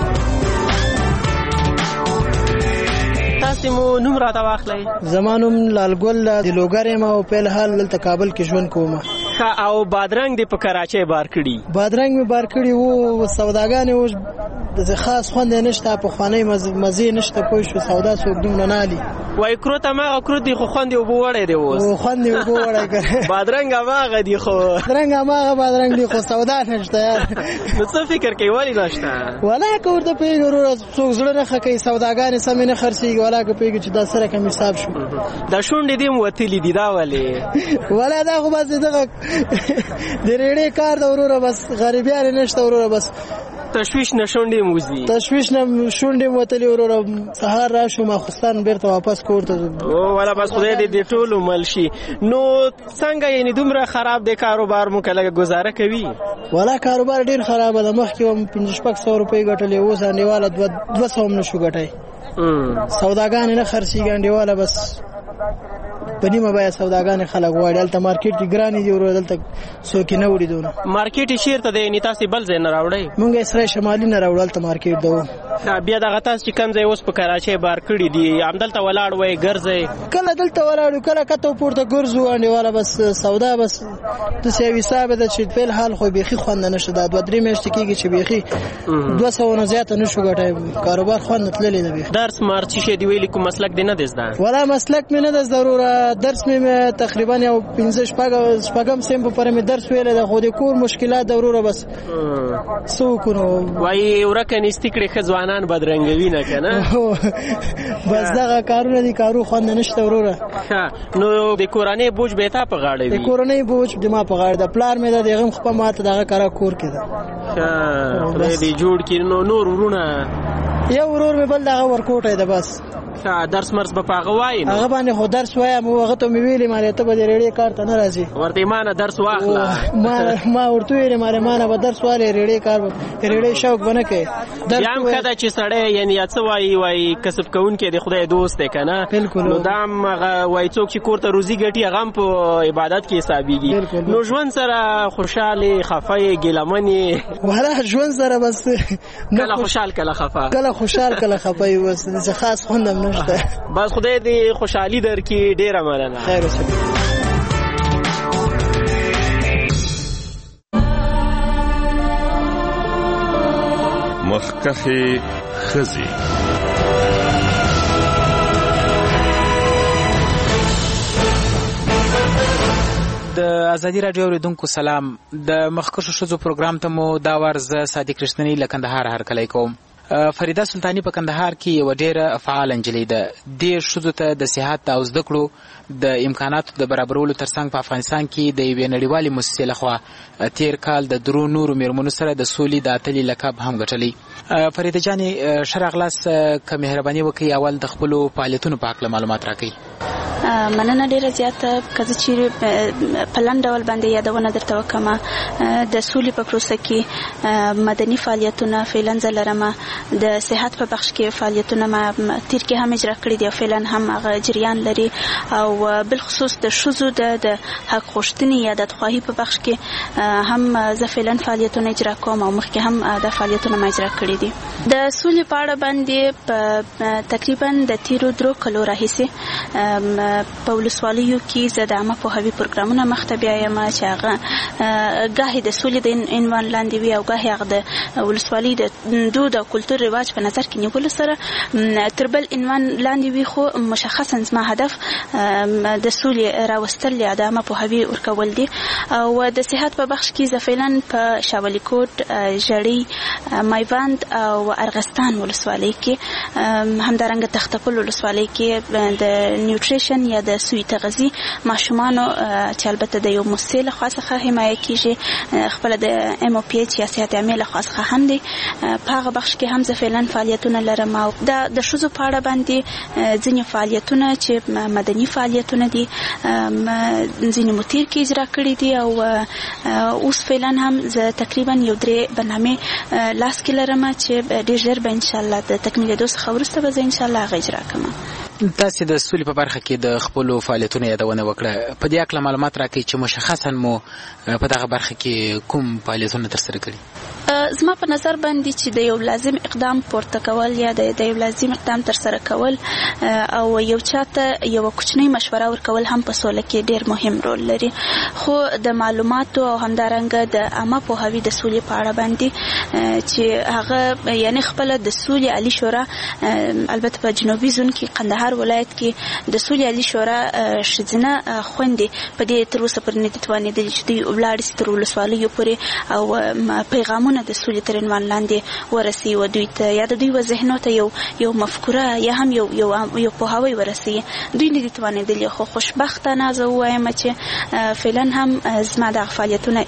تاسو مو نوم راته واخلئ. زما نوم لالګل د لوګر یم او په الحال دلته کابل کې ژوند کوم. او بادرنګ دی په کراچۍ بار کړي. بادرنګ می بار کړي وو سوداګانې و د خاص خوند نشته، په خوانې مزه نشته، پوه شو سودا څوک دومره نه علي. وای کروته ما کروت دی خو خوند یو بوړې دی اوس. او خوند یو بوړې کړه. بادرنګ هغه دی خو. بادرنګ هغه بادرنګ دی خو سودا نشته یار. نو څه فکر کوي ولی نشته؟ ولا کوړه پیګورو څوک زړه نه خکې سوداګانې سم نه خرڅيږي ولا که پیګ چې دا سره کم حساب شو. دا شونډې دی موتلی دی دا ولی. ولا دا خو بس دغه د ریړې کار د وروره بس غریبیان نشته وروره بس تشویش نشونډې موزي. تشویش نه شونډې موتلی وروره سهار راشو ما خوستان بیرته واپس کوړته. او ولا بس خدای دې ټول ملشي. نو څنګه یعنی دومره خراب دی کاروبار مو کله گزاره کوي؟ ولا کاروبار ډیر خراب ده. مخکې هم پنځه شپږ سوه روپۍ ګټلې اوس انډیواله دوه سوه هم نشو ګټی. سوداګانې نه خرڅېږي انډیواله بس په نیمه بیه سوداګانې خلک غواړي. هلته مارکېټ کې ګرانې دي ورو دلته څوک یې نه وړي دونه. مارکېټ یې چېرته دی یعنې تاسې بل ځای نه راوړئ؟ مونږ اسرای شمالي نه راوړو هلته مارکېټ ده. بیا دغه تاسو چې کوم ځای اوس په کراچۍ بار کړي دي همدلته ولاړ وای ګرځئ کله دلته ولاړو کله کته پورته ګرځو انډیواله بس سودا بس د سی حساب ده چې په حال خو بيخي خوند نشته دا دوه درې میاشتې کېږي چې بيخي دوه سوه نه زیات نه شو ګټای کاروبار خوند تللی دی. درس مارچ شي دی ویلي کوم مسلک دی نه دی زده ولا مسلک مې نه د ضروره درس مې تقریبا یو پنځه شپږ شپږم سیم په پرې مې درس ویل د خو د کور مشکلات ضروره بس سو کو وای ورکه نستی کړي خزوانان بدرنګوي نه کنه بس دغه کارونه دي کارو خوند نشته وروره. نو د کورنۍ بوج به تا په غاړه وي؟ د کورنۍ بوج د ما په غاړه ده پلار مې د دغه خپل ماته دغه کارا کور کې ده. ها خدای دې جوړ کړي نو نور ورونه یو ورور مې بل دغه ورکوټه ده بس درس مرز به پاغه وای هغه باندې خو درس وایم هغه ته مې ویلې مالې ته به ریډي کار ته نه راځي ورته مانه درس واخله ما ما ورته ویلې مالې مانه به درس والے ریډي کار ریډي شوق بنه کوي درس یم کده چې سړی یعنی څه وای وای کسب کون کې د خدای دوست دی کنه نو دام وای څوک چې کور ته روزي ګټي هغه په عبادت کې حسابيږي نو ژوند سره خوشاله خفای ګلمنی ولا ژوند سره بس کله خوشحال کله خفا کله خوشحال کله خفای بس څه خاص خوندم نشته. بس خدای دې خوشحالي درکې ډیره مننه. خیر اوسه. مخکخي خزي د ازادي رادیو اوریدونکو سلام. د مخکښو ښځو پروګرام ته مو دا ورزه صادق رښتینی له کندهار هرکلی کوم. فریده سلطانی په کندهار کې یو ډیره فعال نجلۍ ده. د ښځو ته د صحت او زده کړو د امکاناتو د برابرولو ترڅنګ په افغانستان کې د یوې نړیوالې مؤسسې لخوا تیر کال د درو نورو میرمنو سره د سولې د اتلې لقب هم ګټلی. فریده جانې ښه راغلاست، که مهرباني وکړئ اول د خپلو فعالیتونو په هکله معلومات راکړئ. مننه ډیره زیاته. که زه چیرې په لنډ ډول باندې یادونه درته وکړم د سولې په پروسه کې مدني فعالیتونه فعلا زه لرم. د صحت په بخش کې فعالیتونه ما تیر کې هم اجرا کړي دي او فعلا هم هغه جریان لري او بالخصوص د ښځو د حق غوښتنې یا د خواهی په بخش کې هم زه فعلا فعالیتونه اجرا کوم او مخکې هم د فعالیتونه ما اجرا کړي دي. د سولې په اړه باندې په تقریبا د تیرو درو کلو راهیسې په ولسوالیو کې زه د عامه پوهاوي پروګرامونه مخته بیایم چې هغه ګاهې د سولې د عنوان لاندې وي او ګاهې هغه د ولسوالۍ د دود او کلتور رواج په نظر کې نیولو سره تر بل عنوان لاندې وي، خو مشخصا زما هدف د سولې راوستل یا د عامه پوهاوي ورکول دي. او د صحت په بخش کې زه فعلا په شاولي کوټ، ژړۍ، میوند او ارغستان ولسوالۍ کې همدارنګه تختپل ولسوالۍ کې د نیوټریشن یا د سوی تغذیه ماشومانو چې البته د یو مؤسسې لخوا څخه حمایه کیږي، خپل د ام او پی ایچ یا صحت عامه لخوا څخه هم دي. په هغه بخش کې هم زه فعلا فعالیتونه لرم او د ښځو په اړه باندې ځینې فعالیتونه چې مدني فعالیتونه دي ځینې مو تیر کې اجرا کړي دي او اوس فعلا هم زه تقریبا یو درې برنامې لاس کې لرم چې ډېر ژر به انشاءالله د تکمیلېدو څخه وروسته به زه انشاءالله هغه اجرا کوم. تاسو د سولې په برخه کې د خپل فعالیتونو یادونه وکړه. په دې اړه معلومات راکړئ چې مشخصا مو په دغه برخه کې کوم فعالیتونه ترسره کړي. زما په نظر باندې چې د یو لازم اقدام پورته کول یا د یو لازم اقدام ترسره کول او یو چاته یو کوچنی مشوره ورکول هم په سوله کې ډیر مهم رول لري. خو د معلوماتو او همدارنګه د عامه پوهاوي د سولې په اړه باندې چې هغه یعنی خپل د سولې عالی شورا البته په جنوبي زون کې قندهار ولایت کې د سولې عالی شورا شذنه خوندې په دې تر اوسه پر نت توانېدل چې دوی ولاړ ستر ولسوالیو پورې او پیغامونه د سولې تر عنوان لاندې ورسي و دوی ته یا د دوی و ذهنو ته یو یو مفکوره یا هم یو یو یو پوهاوی ورسي. دوی نه دي توانېدل. خو خوشبختانه زه وایم چې فعلا هم زما د فعالیتونه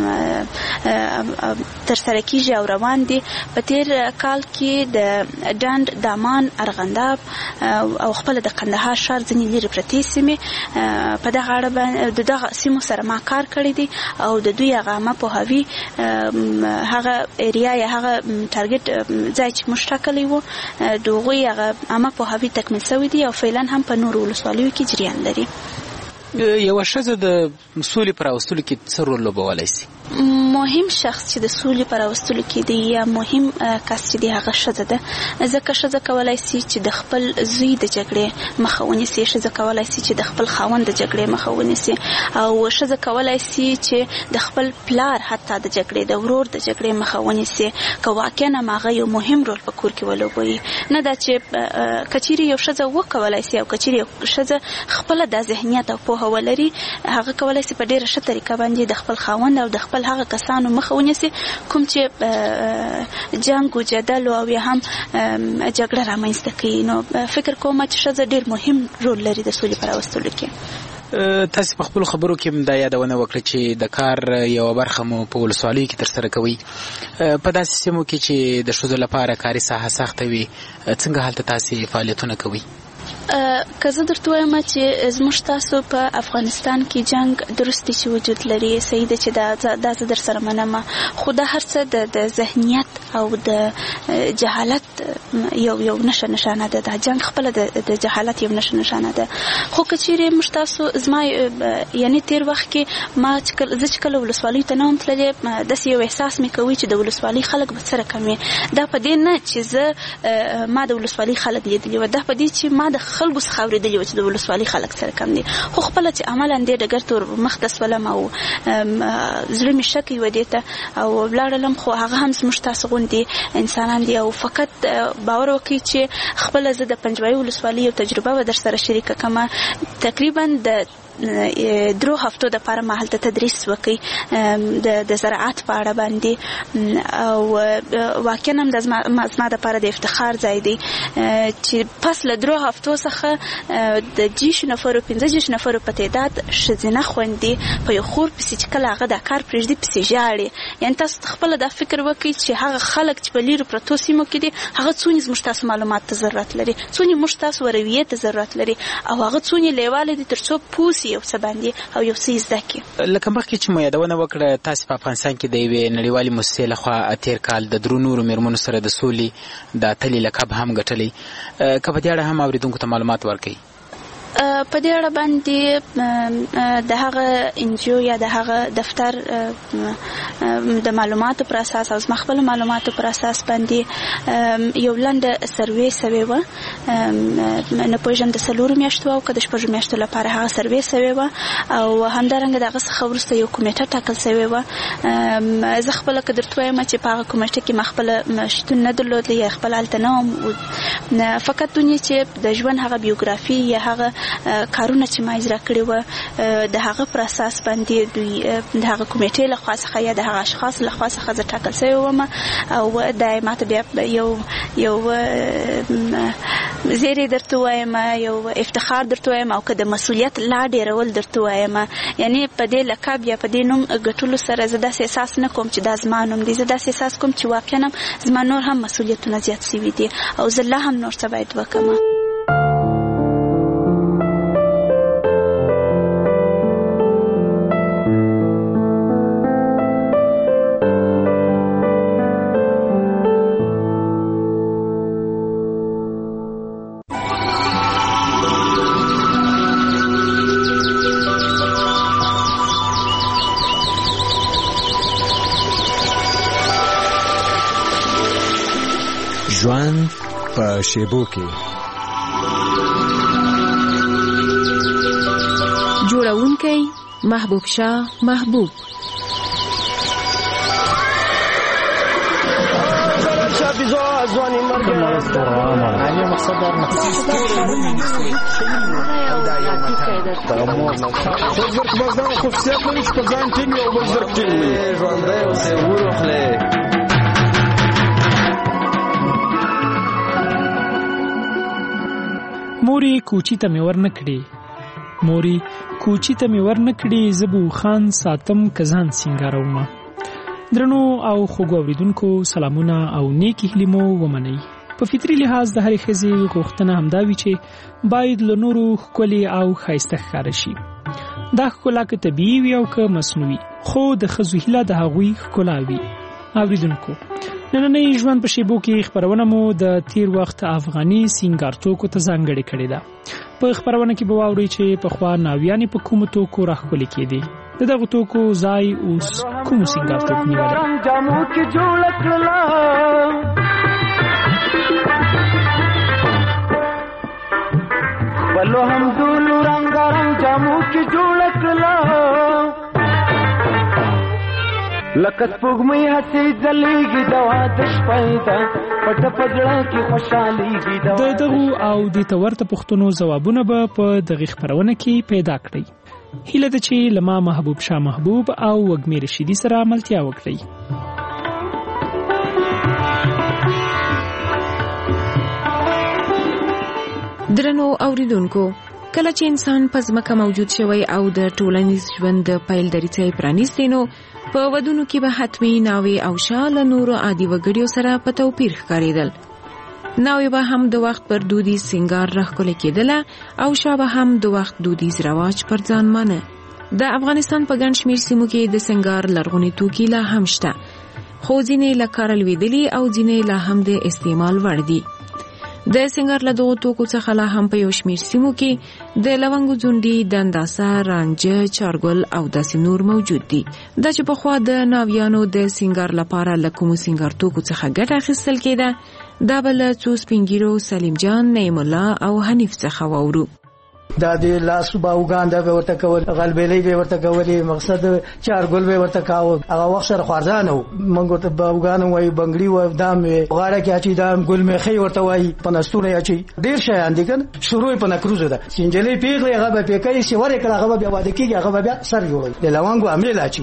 ترسره کیږي او روان دي. په تیر کال کې د ډاند، دامان، ارغنداب او خپل د قندهار ښار ځینې لرې پرتې سیمې په دغه اړه باندې دغه سیمو سره ما کار کړی دی او د دوی هغه عامه پوهاوي هغه ایریا یا هغه ټارګټ ځای چې موږ ټاکلی وو د هغوی هغه عامه پوهاوي تکمیل شوی دی او فعلا هم په نورو ولسوالیو کې جریان لري. یو ښځه د سولې پر راوستلو کې څه رول لوبولی شي؟ مهم شخص چې د سولې پر راوستلو کې دی یا مهم کس چې دی هغه ښځه ده، ځکه ښځه کولای شي چې د خپل زوی د جګړې مخه ونیسي، ښځه کولای شي چې د خپل خاوند د جګړې مخه ونیسي، او ښځه کولای شي چې د خپل پلار حتی د جګړې د ورور د جګړې مخه ونیسي که واقعا هغه یو مهم رول په کور کې ولوبوي. نه دا چې کچېرې یو ښځه وکولای شي او کچېرې یو ښځه خپله دا ذهنیت او پوهه ولري، هغه کولای شي په ډېره ښه طریقه باندې د خپل خاوند او د خپل هغه کسانو مخه ونیسي کوم چې جنګ و جدل او یا هم جګړه رامنځته کوي. نو فکر کوم چې ښځه ډېر مهم رول لري د سولې په راوستلو کې. تاسو په خپل خبرو کې دا یادونه وکړه چې د کار یو برخه مو په ولسوالیو کې ترسره کوي. په داسې سیمو کې چې د ښځو لپاره کاري ساحه سخته وي، څنګه هلته تاسو فعالیتونه کوي؟ که زه درته وایم چې زموږ تاسو په افغانستان کې جنګ درستی چې وجود لري، صحیح ده چې دا دا زه در سره منم، خو دا هر څه د ذهنیت او د جهالت یو یو نشه نشانه ده. دا جنګ خپله د جهالت یو نشه نشانه ده. خو که چیرې موږ تاسو زما یعنی تیر وخت کې ما زه چې کله ولسوالیو ته نه وم تللې، داسې یو احساس مې کوي چې د ولسوالۍ خلک به څه رقم وي. دا په دې نه چې زه ما د ولسوالۍ خلک لیدلي وه، دا په دې چې ما د خلکو څخه اورېدلي وه چې د ولسوالۍ خلک سره کم دي. خو خپله چې عملا دې ډګر ته مخته سولم او زړه مې شک یوه دې ته او ولاړلم، خو هغه هم زموږ تاسو غوندې انسانان دي او فقط باور وکړئ چې خپله زه د پنجوایي ولسوالۍ یو تجربه به در سره شریکه کړم. تقریبا د درو هفتو د پاره ما هلته تدریس وکړ د د زراعت په اړه باندې، او واقعا هم د زما د پاره د افتخار ځای دی چې پس له درو هفتو څخه د جیش نفرو پنځه جیش نفرو په تعداد ښځینه خویندې په یو خور پسې چې کله هغه دا کار پرېږدي پسې ژاړي. یعنې تاسو خپله دا فکر وکړئ چې هغه خلک چې په لیرو پرتو سیمو کې دي، هغه څونې زموږ تاسو معلومات ته ضرورت لري، څونې موږ تاسو رویې ته ضرورت لري، او هغه څونې لیواله دي تر څو پوه سي یو څه باندې او یو څه زده کړي. لکه مخکې چې مو یادونه وکړه، تاسو په افغانستان کې د یوې نړیوالې موسسې لخوا تېر کال د درو نورو مېرمنو سره د سولې د اتلې لقب هم ګټلی. که په دې اړه هم اورېدونکو ته معلومات ورکړئ. په دې اړه باندې د هغه انجیو یا د هغه دفتر د معلوماتو پر اساس او زما خپل معلوماتو پر اساس باندې یو لنډه سروې سوې وه، نه پوهېږم د څلورو میاشتو او که د شپږو میاشتو لپاره هغه سروې سوې وه، او همدارنګه د هغه څخه وروسته یو کمیټه ټاکل سوې وه. زه خپله که درته وایم چې په هغه کمیټه کې ما خپله شتون نه درلود یا خپله هلته نه وم، فقط دونې چې د ژوند هغه بیوګرافي یا هغه کارونه چې ما اجرا کړي وه د هغه پر اساس باندې دوی د هغه کمیټې لخوا څخه یا د هغه اشخاص لخوا څخه زه ټاکل سوې وم، او دا ماته بیا یو یو زیری درته وایم، یو افتخار درته وایم، او که د مسؤلیت لا ډېرول درته وایم. یعنې په دې لقب یا په دې نوم ګټلو سره زه داسې احساس نه کوم چې دا زما نوم دی، زه داسې احساس کوم چې واقعا هم زما نور هم مسؤلیتونه زیات سوي دي او زه لا هم نور څه باید وکړم. ژوند په شیبو کې جوړونکی محبوب شاه محبوب موري کوچی ته مې ور نکړي موري کوچی ته مې ور نکړي زبو خان ساتم کزان سنگاروما. درنو او خوږو اوریدونکو سلامونه او نیکی هیلې مو ومنئ. په فطري لحاظ د هرې ښځې غوښتنه همدا وي چې باید له نورو ښکلې او ښایسته ښکاره شي. دا ښکلا که طبیعي وي او که مصنوعي، خو د ښځو هیله د هغوی ښکلا وي. اوریدونکو، نننۍ ژوند په شیبو کې خبرونه مو د تیر وخت افغاني سینګارتوکو ته ځانګړې کړې ده. په خبرونه کې به واوري چې په خوا ناویانې په کومو توکو راښکلې کېدې. د دغه توکو ځای اوس کومو سینګار توکو نیولی. خپلو همدولو رنګارنګ جامو کې جوړه کړله لکه سپوږمۍ هسې ځلېږي د واده شپه ده پټه په زړه کې خوشحالېږي. د دغو او دې ته ورته پوښتنو ځوابونه به په دغې خپرونه کې پیدا کړئ. هیله ده چې له ما محبوب شاه محبوب او وږمې رشیدي سره ملتیا وکړئ. درنو اوریدونکو، کله چې انسان په ځمکه موجود شوی او د ټولنیز ژوند د پیل دریڅې پرانیستې نو په ودونو کې به حتمي ناوې او شاله نورو عادي وګړیو سره په توپیر ښکارېدل. ناوې به هم د وخت پر دودیز سینګار راښکلې کېدله او شا به هم د وخت دودیز رواج پر ځان مانه. د افغانستان په ګڼ شمېر سیمو کې د سینګار لرغوني توکي لا هم شته، خو ځینې له کاره لوېدلي او ځینې لا هم د استعمال وړ دي. د سنگار له دغو توکو څخه لا هم په یو شمېر سیمو کې د لونګو ځونډي، دنداسه، رانجه، چارګل او داسې نور موجود دي. دا چې پخوا د ناویانو د سنگار لپاره له کومو سنگار توکو څخه ګټه اخیستل کېده، دا به له څو سپینګیرو سلیم جان، نعیم الله او حنیف څخه واورو. دا د لاس باوګان دا به ورته کول، غلبېلې به ورته کولې، مقصد چارګل به ورته کاوه. هغه وخت سره خوارځانه و، موږ ورته باوګان وایي، بنګړي و، دام غاړه کې اچي، دام ګل میخي ورته وایي، په نستونه اچي. ډېر شیان دي کنه. شروع په نکروزه ده، سنجلې پیغلې هغه به پیکې سی ورې کړه، هغه بیا واده کېږي، هغه بیا سر جوړوي د لونګو عمل اچي.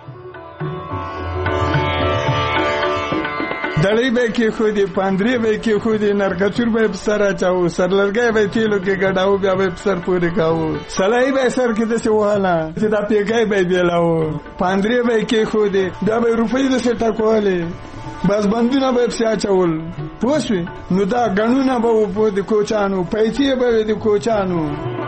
دړی به کې خو دې پاندرې به کې خو دې نرکچور به سر اچاو، سر لرګي به تیلو کې ګډاو، بیا به سر پورې کاو، سلای به سر کې دسه واله چې دا پیګای به بیلاو، پاندرې به کې خو دې دا به روپۍ دسه ټکواله، بس بندونه به څه اچول. پوښوي نو دا غنونه به په دې کوچانو، پیسې به دې کوچانو.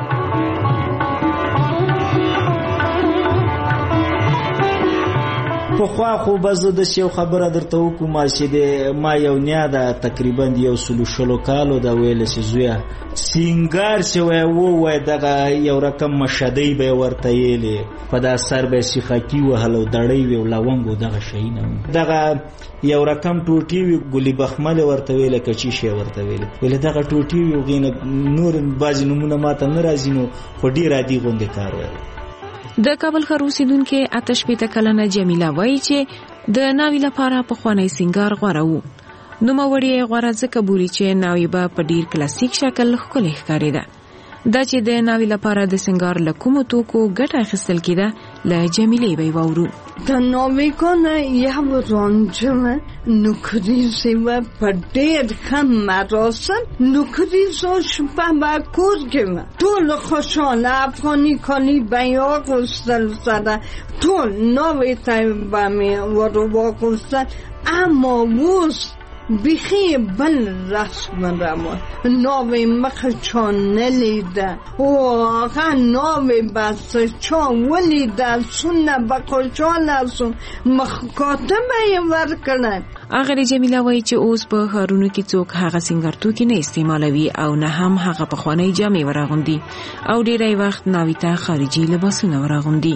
په خوا خو بزه د یو خبره درته وکم چې د ما یو نیا ده تقریبا یو سلو شلو کالو دا ویل چې زویا سینګار چې وای وو وای دغه یو رقم مشدی به ورته یېلې په دا سر به شیخکی وهلو دړی وی لونګو دغه شي نه دغه یو رقم ټوټي وی ګلی بخمل ورته ویل کچی شی ورته ویل ول دغه ټوټي وی غینه نور باز نمونه ماته ناراضی نو خو ډیر عادي غونډه کار وای. د کابل ښار اوسیدونکې آتش پیته کلنه جمیله وایي چې د ناوې لپاره پخوانی سینګار غوره و. نوموړې یې غوره ځکه بولي چې ناوې به په ډیر کلاسیک شکل ښکلې ښکارېده. دا چې د ناوې لپاره د سینګار له کومو توکو ګټه اخیستل کېده له جمیلې به یې واورو. د ناوې کنه یو رانجه نوکریزی و په ډېر ښه مراسم نوکریزو شپه به کور کې و. ټول خوشحاله افغاني کالي به یې اغوستل سره ټول ناوې ته به مې ور واغوستل. اما اوس بیخی بل رسم روان ناوی مخ چا نلیده و آقا ناوی بس چا ولیده سونه با خوشحال ازون مخ کاتمه یې ورکنن. اغلی جمیله وایي چې اوس په ښارونو کې څوک هغه سینګار توکي نه استعمالوي او نه هم هغه پخوانۍ جامې ورغوندي او ډیری وخت ناوی ته خارجي لباسونه ورغوندي.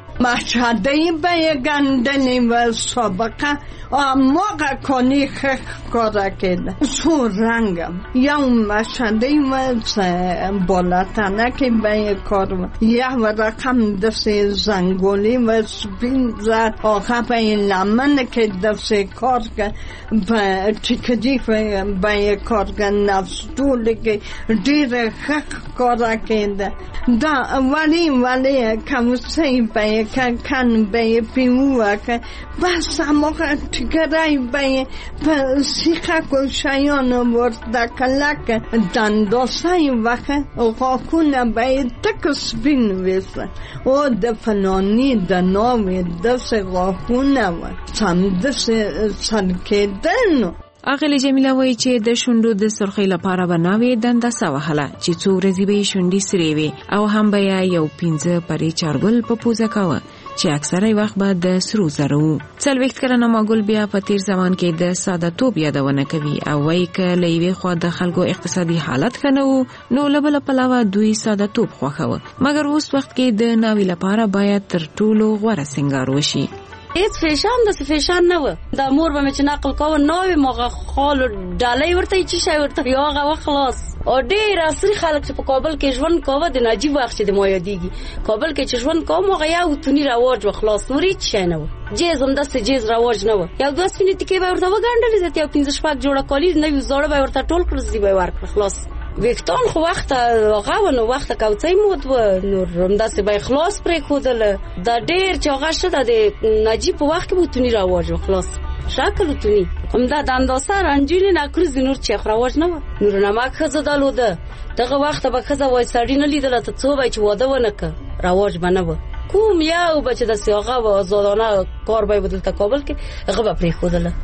مشهده به گندنی و سابقه موقع کنی خخ کارا کرده سو رنگم یا مشهده و بالاتنه که به کار یا و رقم دست زنگولی و سپین زد آخه به لمن که دست کار که چکدی به کار که نفس دولی که دیر خخ کارا کرده دا ولی ولی کمسی به که کن به پیموه که بس موقع تگرای به سیخک و شیان ورده کلک دنداسای وقت غاکونه به تک سپین ویسه و دفنانی دناوی دست غاکونه و سم دست سرکیدن. اغلی جمیله وایي چې د شونډو د سرخۍ لپاره به ناوې دنداسه وهله چې څو ورځې به یې شونډې سرې وې او هم به یې یو پنځه پرې چارګل په پوزه کاوه چې اکثره وخت به د سرو زرو. څلوېښت کلنه ماګل بیا په تیر زمان کې د ساده توپ یادونه کوي او وایي که له یوې خوا د خلکو اقتصادي حالت ښه نه و نو له بله پلوه دوی ساده توپ خوښوه، مګر اوس وخت کې د ناوې لپاره باید تر ټولو غوره سینګار وشي. هیڅ فیشن داسې فیشن نه و. دا مور به مې چې نقل کوه ناوې مغه خالو ډالۍ ورته چې شی ورته یو هغه وخت خلاص. او ډېر عصري خلک چې په کابل کې ژوند کوه د نجیب وخت چې د ما یادېږي کابل کې چې ژوند کوه مغه یو توني رواج و خلاص، نور هیڅ شی نه و. جیز هم داسې جیز رواج نه و. یو دوه سپینې تکې به ورته وګنډلې زیات یو پنځه شپږ جوړه کالي نوي زاړه به ورته ټول کړل زی به ورکړه خلاص. ویکتان خو وخت هغه و نو وخت کوڅې مود و نور هم داسې به خلاص پرې خودل. دا ډېر چې هغه شته د نجیب په وخت کې به توني رواج و خلاص شکل تونی هم دا د اندازه رنجونی نکروز نور چې رواج نه و. نور نمک خزه دالوده دغه وخت به خزه وای سړی نه لیدل ته څو به چې واده ونه ک رواج بنه و. کوم یو بچ د سیاغه و آزادانه کار به بدل ته کابل کې هغه به پرې خودله.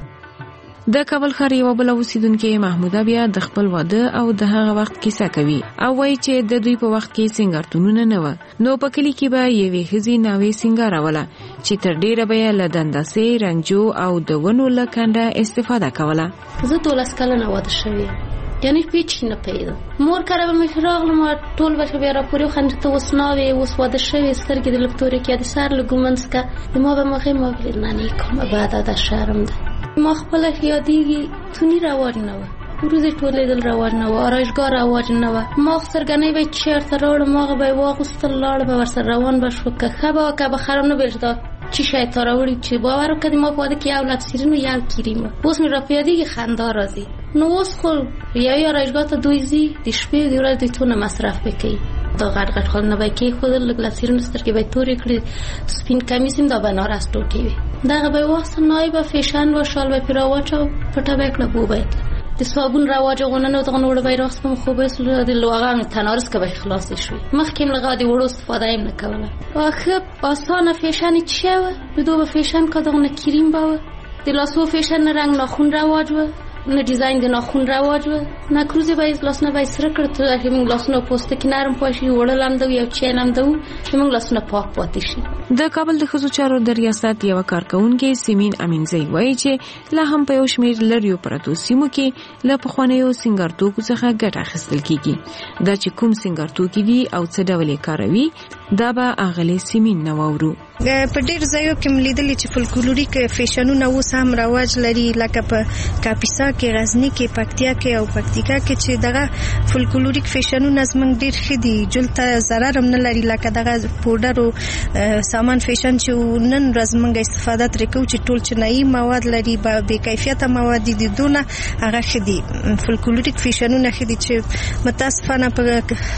د کابل ښار یو بل اوسیدونکو محموده بیا د خپل واده او د هغه وخت کیسه کوي او وایي چې د دوی په وخت کې سینګارتونونه نه و نو په کلی کې به یوې ښځې ناوې سینګاروله چې تر ډیره به یې له دنداسې رنجو او د ونو له کنډه استفاده کوله. زه دولس کلنه واده شوې یعنی هیڅ نه پیدا مور کاره به مې راغلم ټول به بیا را پورې خندې ته اوس ناوې اوس واده شوې سترګې د لکتورې کې د سر له ګومنځ کا ما به مخې ما ویل نه نه کومه بعد د شرم ده ما خپل یادېږي تونی رواج نه و روزي ټولې دل رواج نه و آرایشګاه رواج نه و. ما سترګنې به چیرته راوړم هغه به واغوستل لاړ به ورسره روان به شو که ښه به که به خراب نه بېل دا چی شاید تا راوړي چې باور وکړي ما په واده کې یو لک سیرین و یو کریم اوس مې را په یادېږي خندا راځي. نو اوس خو یوې آرایشګاه ته دوی ځي د شپې د ورځې دوی تونه مصرف وکړي دا غټ غټ خالونه به کېښودل لږ لکسیرین سترګې به یې تورې کړي سپین کمیس هم دا بنارس ټوټې وي دغه به یې واخیسته نای به فیشن و شال به یې پرې راواچوه پټه به یې کړه بو به یې کړه د صابون رواج غونه نو دغه وړه به یې راخیسته خو به یې د لوغه تنارس که به یې خلاصې شوې مخکې هم لغه د وړو استفاده یې نه کوله. آخه آسانه فیشن یې چی و د دو به فیشن که دغه نه کریم به و د لاسو فیشن نه رنګ ناخون رواج و نه ډیزاین د ناخون رواج و نه کروزي به یې لاسونه به یې سره کړ ته چې موږ لاسونه پوستکي نرم پوه شي وړل هم ده یو چین هم ده چې موږ لاسونه پاک پاتې شي. د کابل د ښځو چارو د ریاست یوه کارکوونکې سیمین امینزی وایي چې لا هم په یو شمېر لرې پرتو سیمو کې له پخوانیو سینګار توکو څخه ګټه اخیستل کېږي. دا چې کوم سینګار توکي دي او څه ډول یې کاروي دا به اغلې سیمین نه واورو. په ډېر ځایو کې مې لیدلي چې فولکلوریک فیشنونه اوس هم رواج لري لکه په کاپیسا کې غزني کې پکتیا کې او پکتیکا کې چې دغه فولکلوریک فیشنونه زموږ ډېر ښه دي جلد ته ضرر هم نه لري لکه دغه پوډر او سامان فیشن چې نن ورځ موږ استفاده ترې کوو چې ټول چینایي مواد لري بې کیفیته مواد دي دونه هغه ښه دي. فولکلوریک فیشنونه ښه دي چې متاسفانه په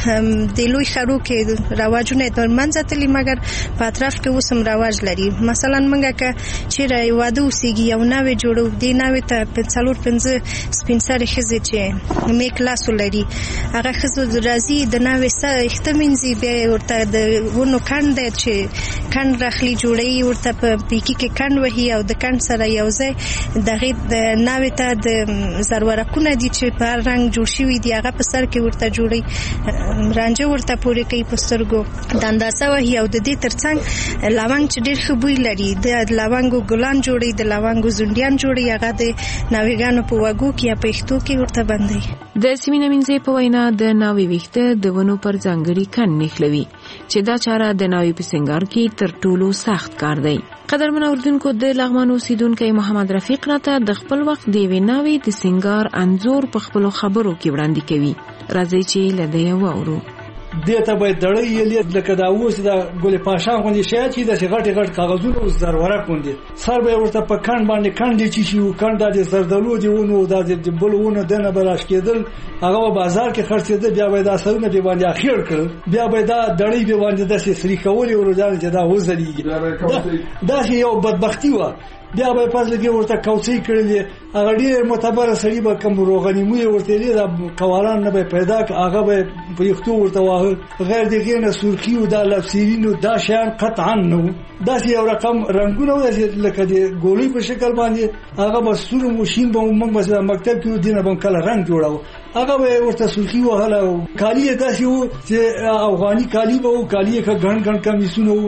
د لوی ښارو کې رواجونه یې تر منځه تللي مګر په اطراف کې اوس هم رواج لري. مثلا موږ که چیرې واده اوسېږي یو ناوې جوړو دې ناوې ته څلور پنځه سپین سرې ښځې چې میک لاسو لري هغه ښځو راځي د ناوې سر اخته مینځي بیا یې ورته د ونو کڼ دی چې کڼ راخلي جوړوي ورته په پیکي کې کڼ وهي او د کڼ سره یو ځای د هغې د ناوې ته د زرورکونه دي چې په هر رنګ جوړ شوي دي هغه په سر کې ورته جوړوي رانجه ورته پورې کوي په سترګو د اندازه وهي او د دې ترڅنګ لونګ چې ډېر ښه بوی لري د لونګو ګلان جوړوي د لونګو زونډیان جوړوي هغه د ناوېګانو په وږو کې یا په ویښتو کې ورته بندوي. د سیمین امینزی په وینا د ناوې ویښته د ونو پر ځانګړي کڼ نښلوي چې دا چاره د ناوې په سینګار کې تر ټولو سخت کار دی. قدرمن اوریدونکو د لغمان اوسیدونکی محمد رفیق راته د خپل وخت د یوې ناوې د سینګار انځور په خپلو خبرو کې وړاندې کوي. راځئ چې له ده یې واورو. دیتا باید دړی یلی لکه دا اوس دا ګل پاشا غوندي شي چې د غټ غټ کاغذونو اوس ضرورت کوندي سر به ورته په کان باندې کاندي چې شي کاندا د زردالو دی ونو د بلونو دنه بلاش کېدل هغه بازار کې خرڅېده بیا به دا سرونه به باندې اخیر کړ بیا به دا دړی به باندې د سری کولې ورځان چې دا وزريږي دا یو بدبختی و. بیا به پاس لګي ورته کوڅې کړلې هغه ډېر معتبر سړي به کوم روغنیموي ورته لري دا قواران نه به پیدا هغه به په یختو ورته واه غیر دغه نه سرخي او د لفسیرینو دا شان قطعا نو دا یو رقم رنگونه لکه د ګولۍ په شکل باندې هغه به سور ماشين به موږ مثلا مکتب کې دینه به کله رنگ جوړاو هغه به ورته سرخي وهله کالی داسې و چې افغاني کالی به او کالی کې ګڼ ګڼ کمیسونه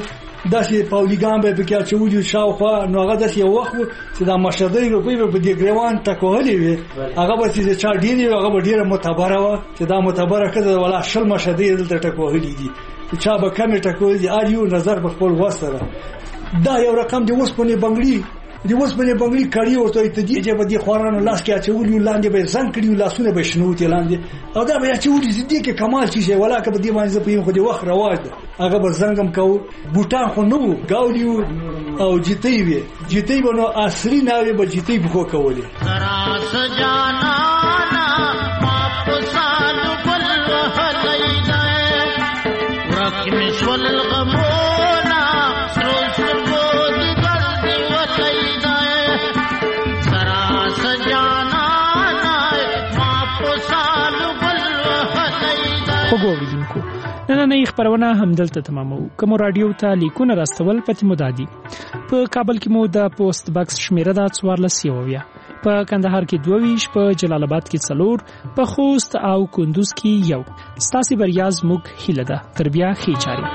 داسې پاولیګان به پکې اچولي شاوخوا نو هغه داسې یو وخت چې دا مشهدۍ روپۍ به په دې ګریوان ټکوهلې وې هغه به چې چا ډېرې وي هغه به ډېره معتبره وه چې دا معتبره ښځه ولا شل مشهدۍ دلته ټکوهلي دي چا به کمې ټکولي دي هر یو نظر په خپل وس سره دا یو رقم د اوسپنې بنګړي د اوسپنې بنګړي کړي ورته ته دي چې په دې خوارانو لاس کې اچولي لاندې به زنګ کړي لاسونه به شنوتي لاندې او دا به اچولي دي کې کمال شي ولا که په دې باندې په یو خو د وخت رواج ده هغه به زنګم کو بوټان خو نو گاوډي او جتې وي جتې بنو اصلي ناوي به جتې بخو کولې راس جانا واپ سال بل هلایدا ورک مشول غمونا سروس بود درد ولایدا راس جانا واپ سال بل هلایدا وګورئ نننۍ خبرونه همدلته تمامو کوم رادیو ته لیکونه راستول پته مودادي په کابل کې مو د پوسټ باکس شمیره د څوارلس یوویا په کندهار کې دوه ویش په جلال آباد کې څلور په خوست او کندوز کې یو ستاسي بریاز موږ هیله ده تر بیا ښې چاري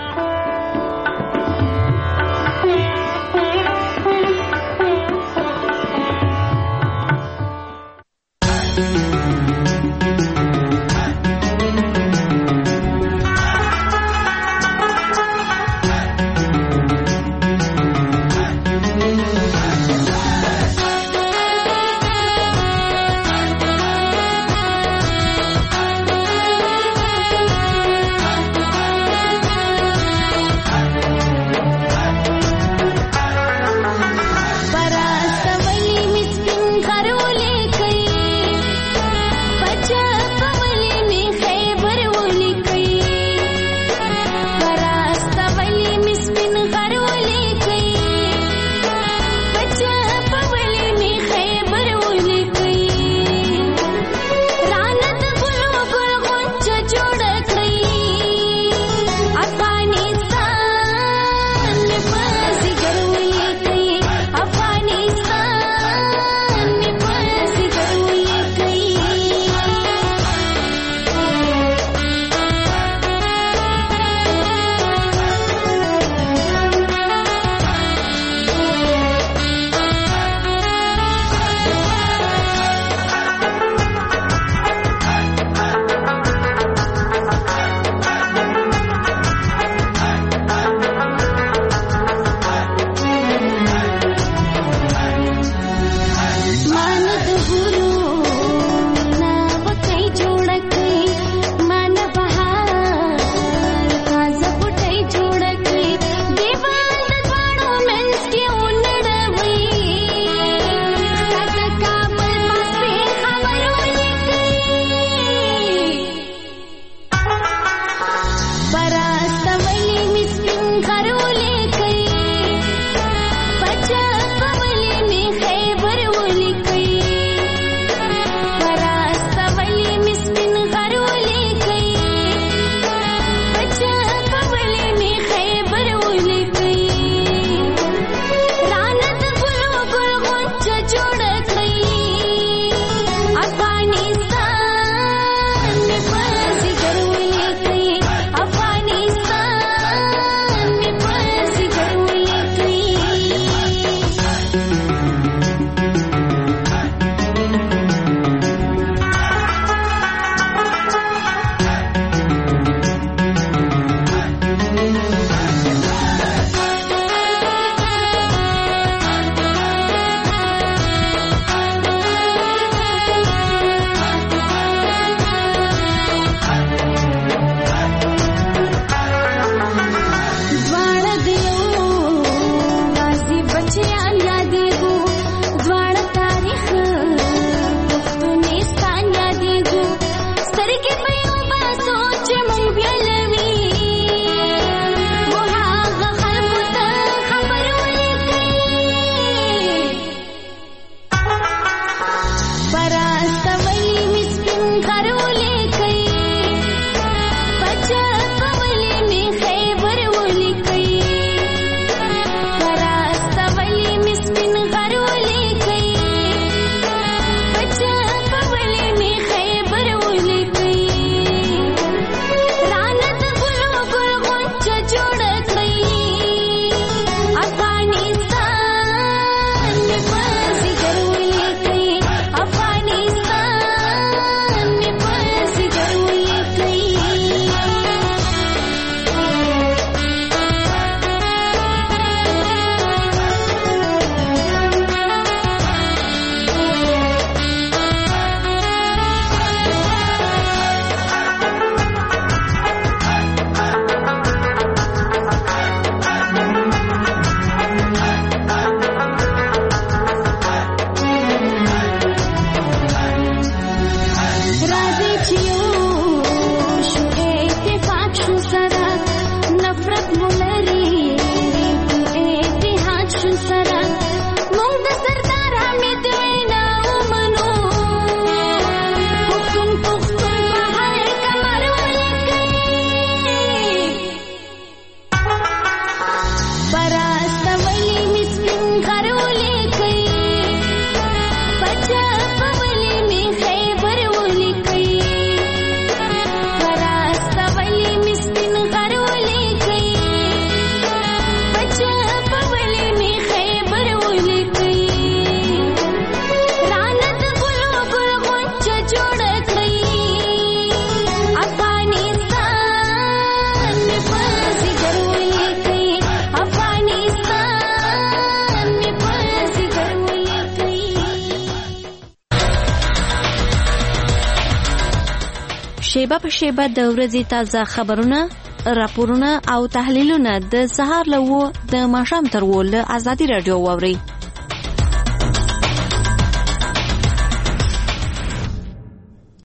Para شیبه په شیبه د ورځې تازه خبرونه، راپورونه او تحلیلونه د سهار له و د ماښام تر و له ازادي راډیو واورئ.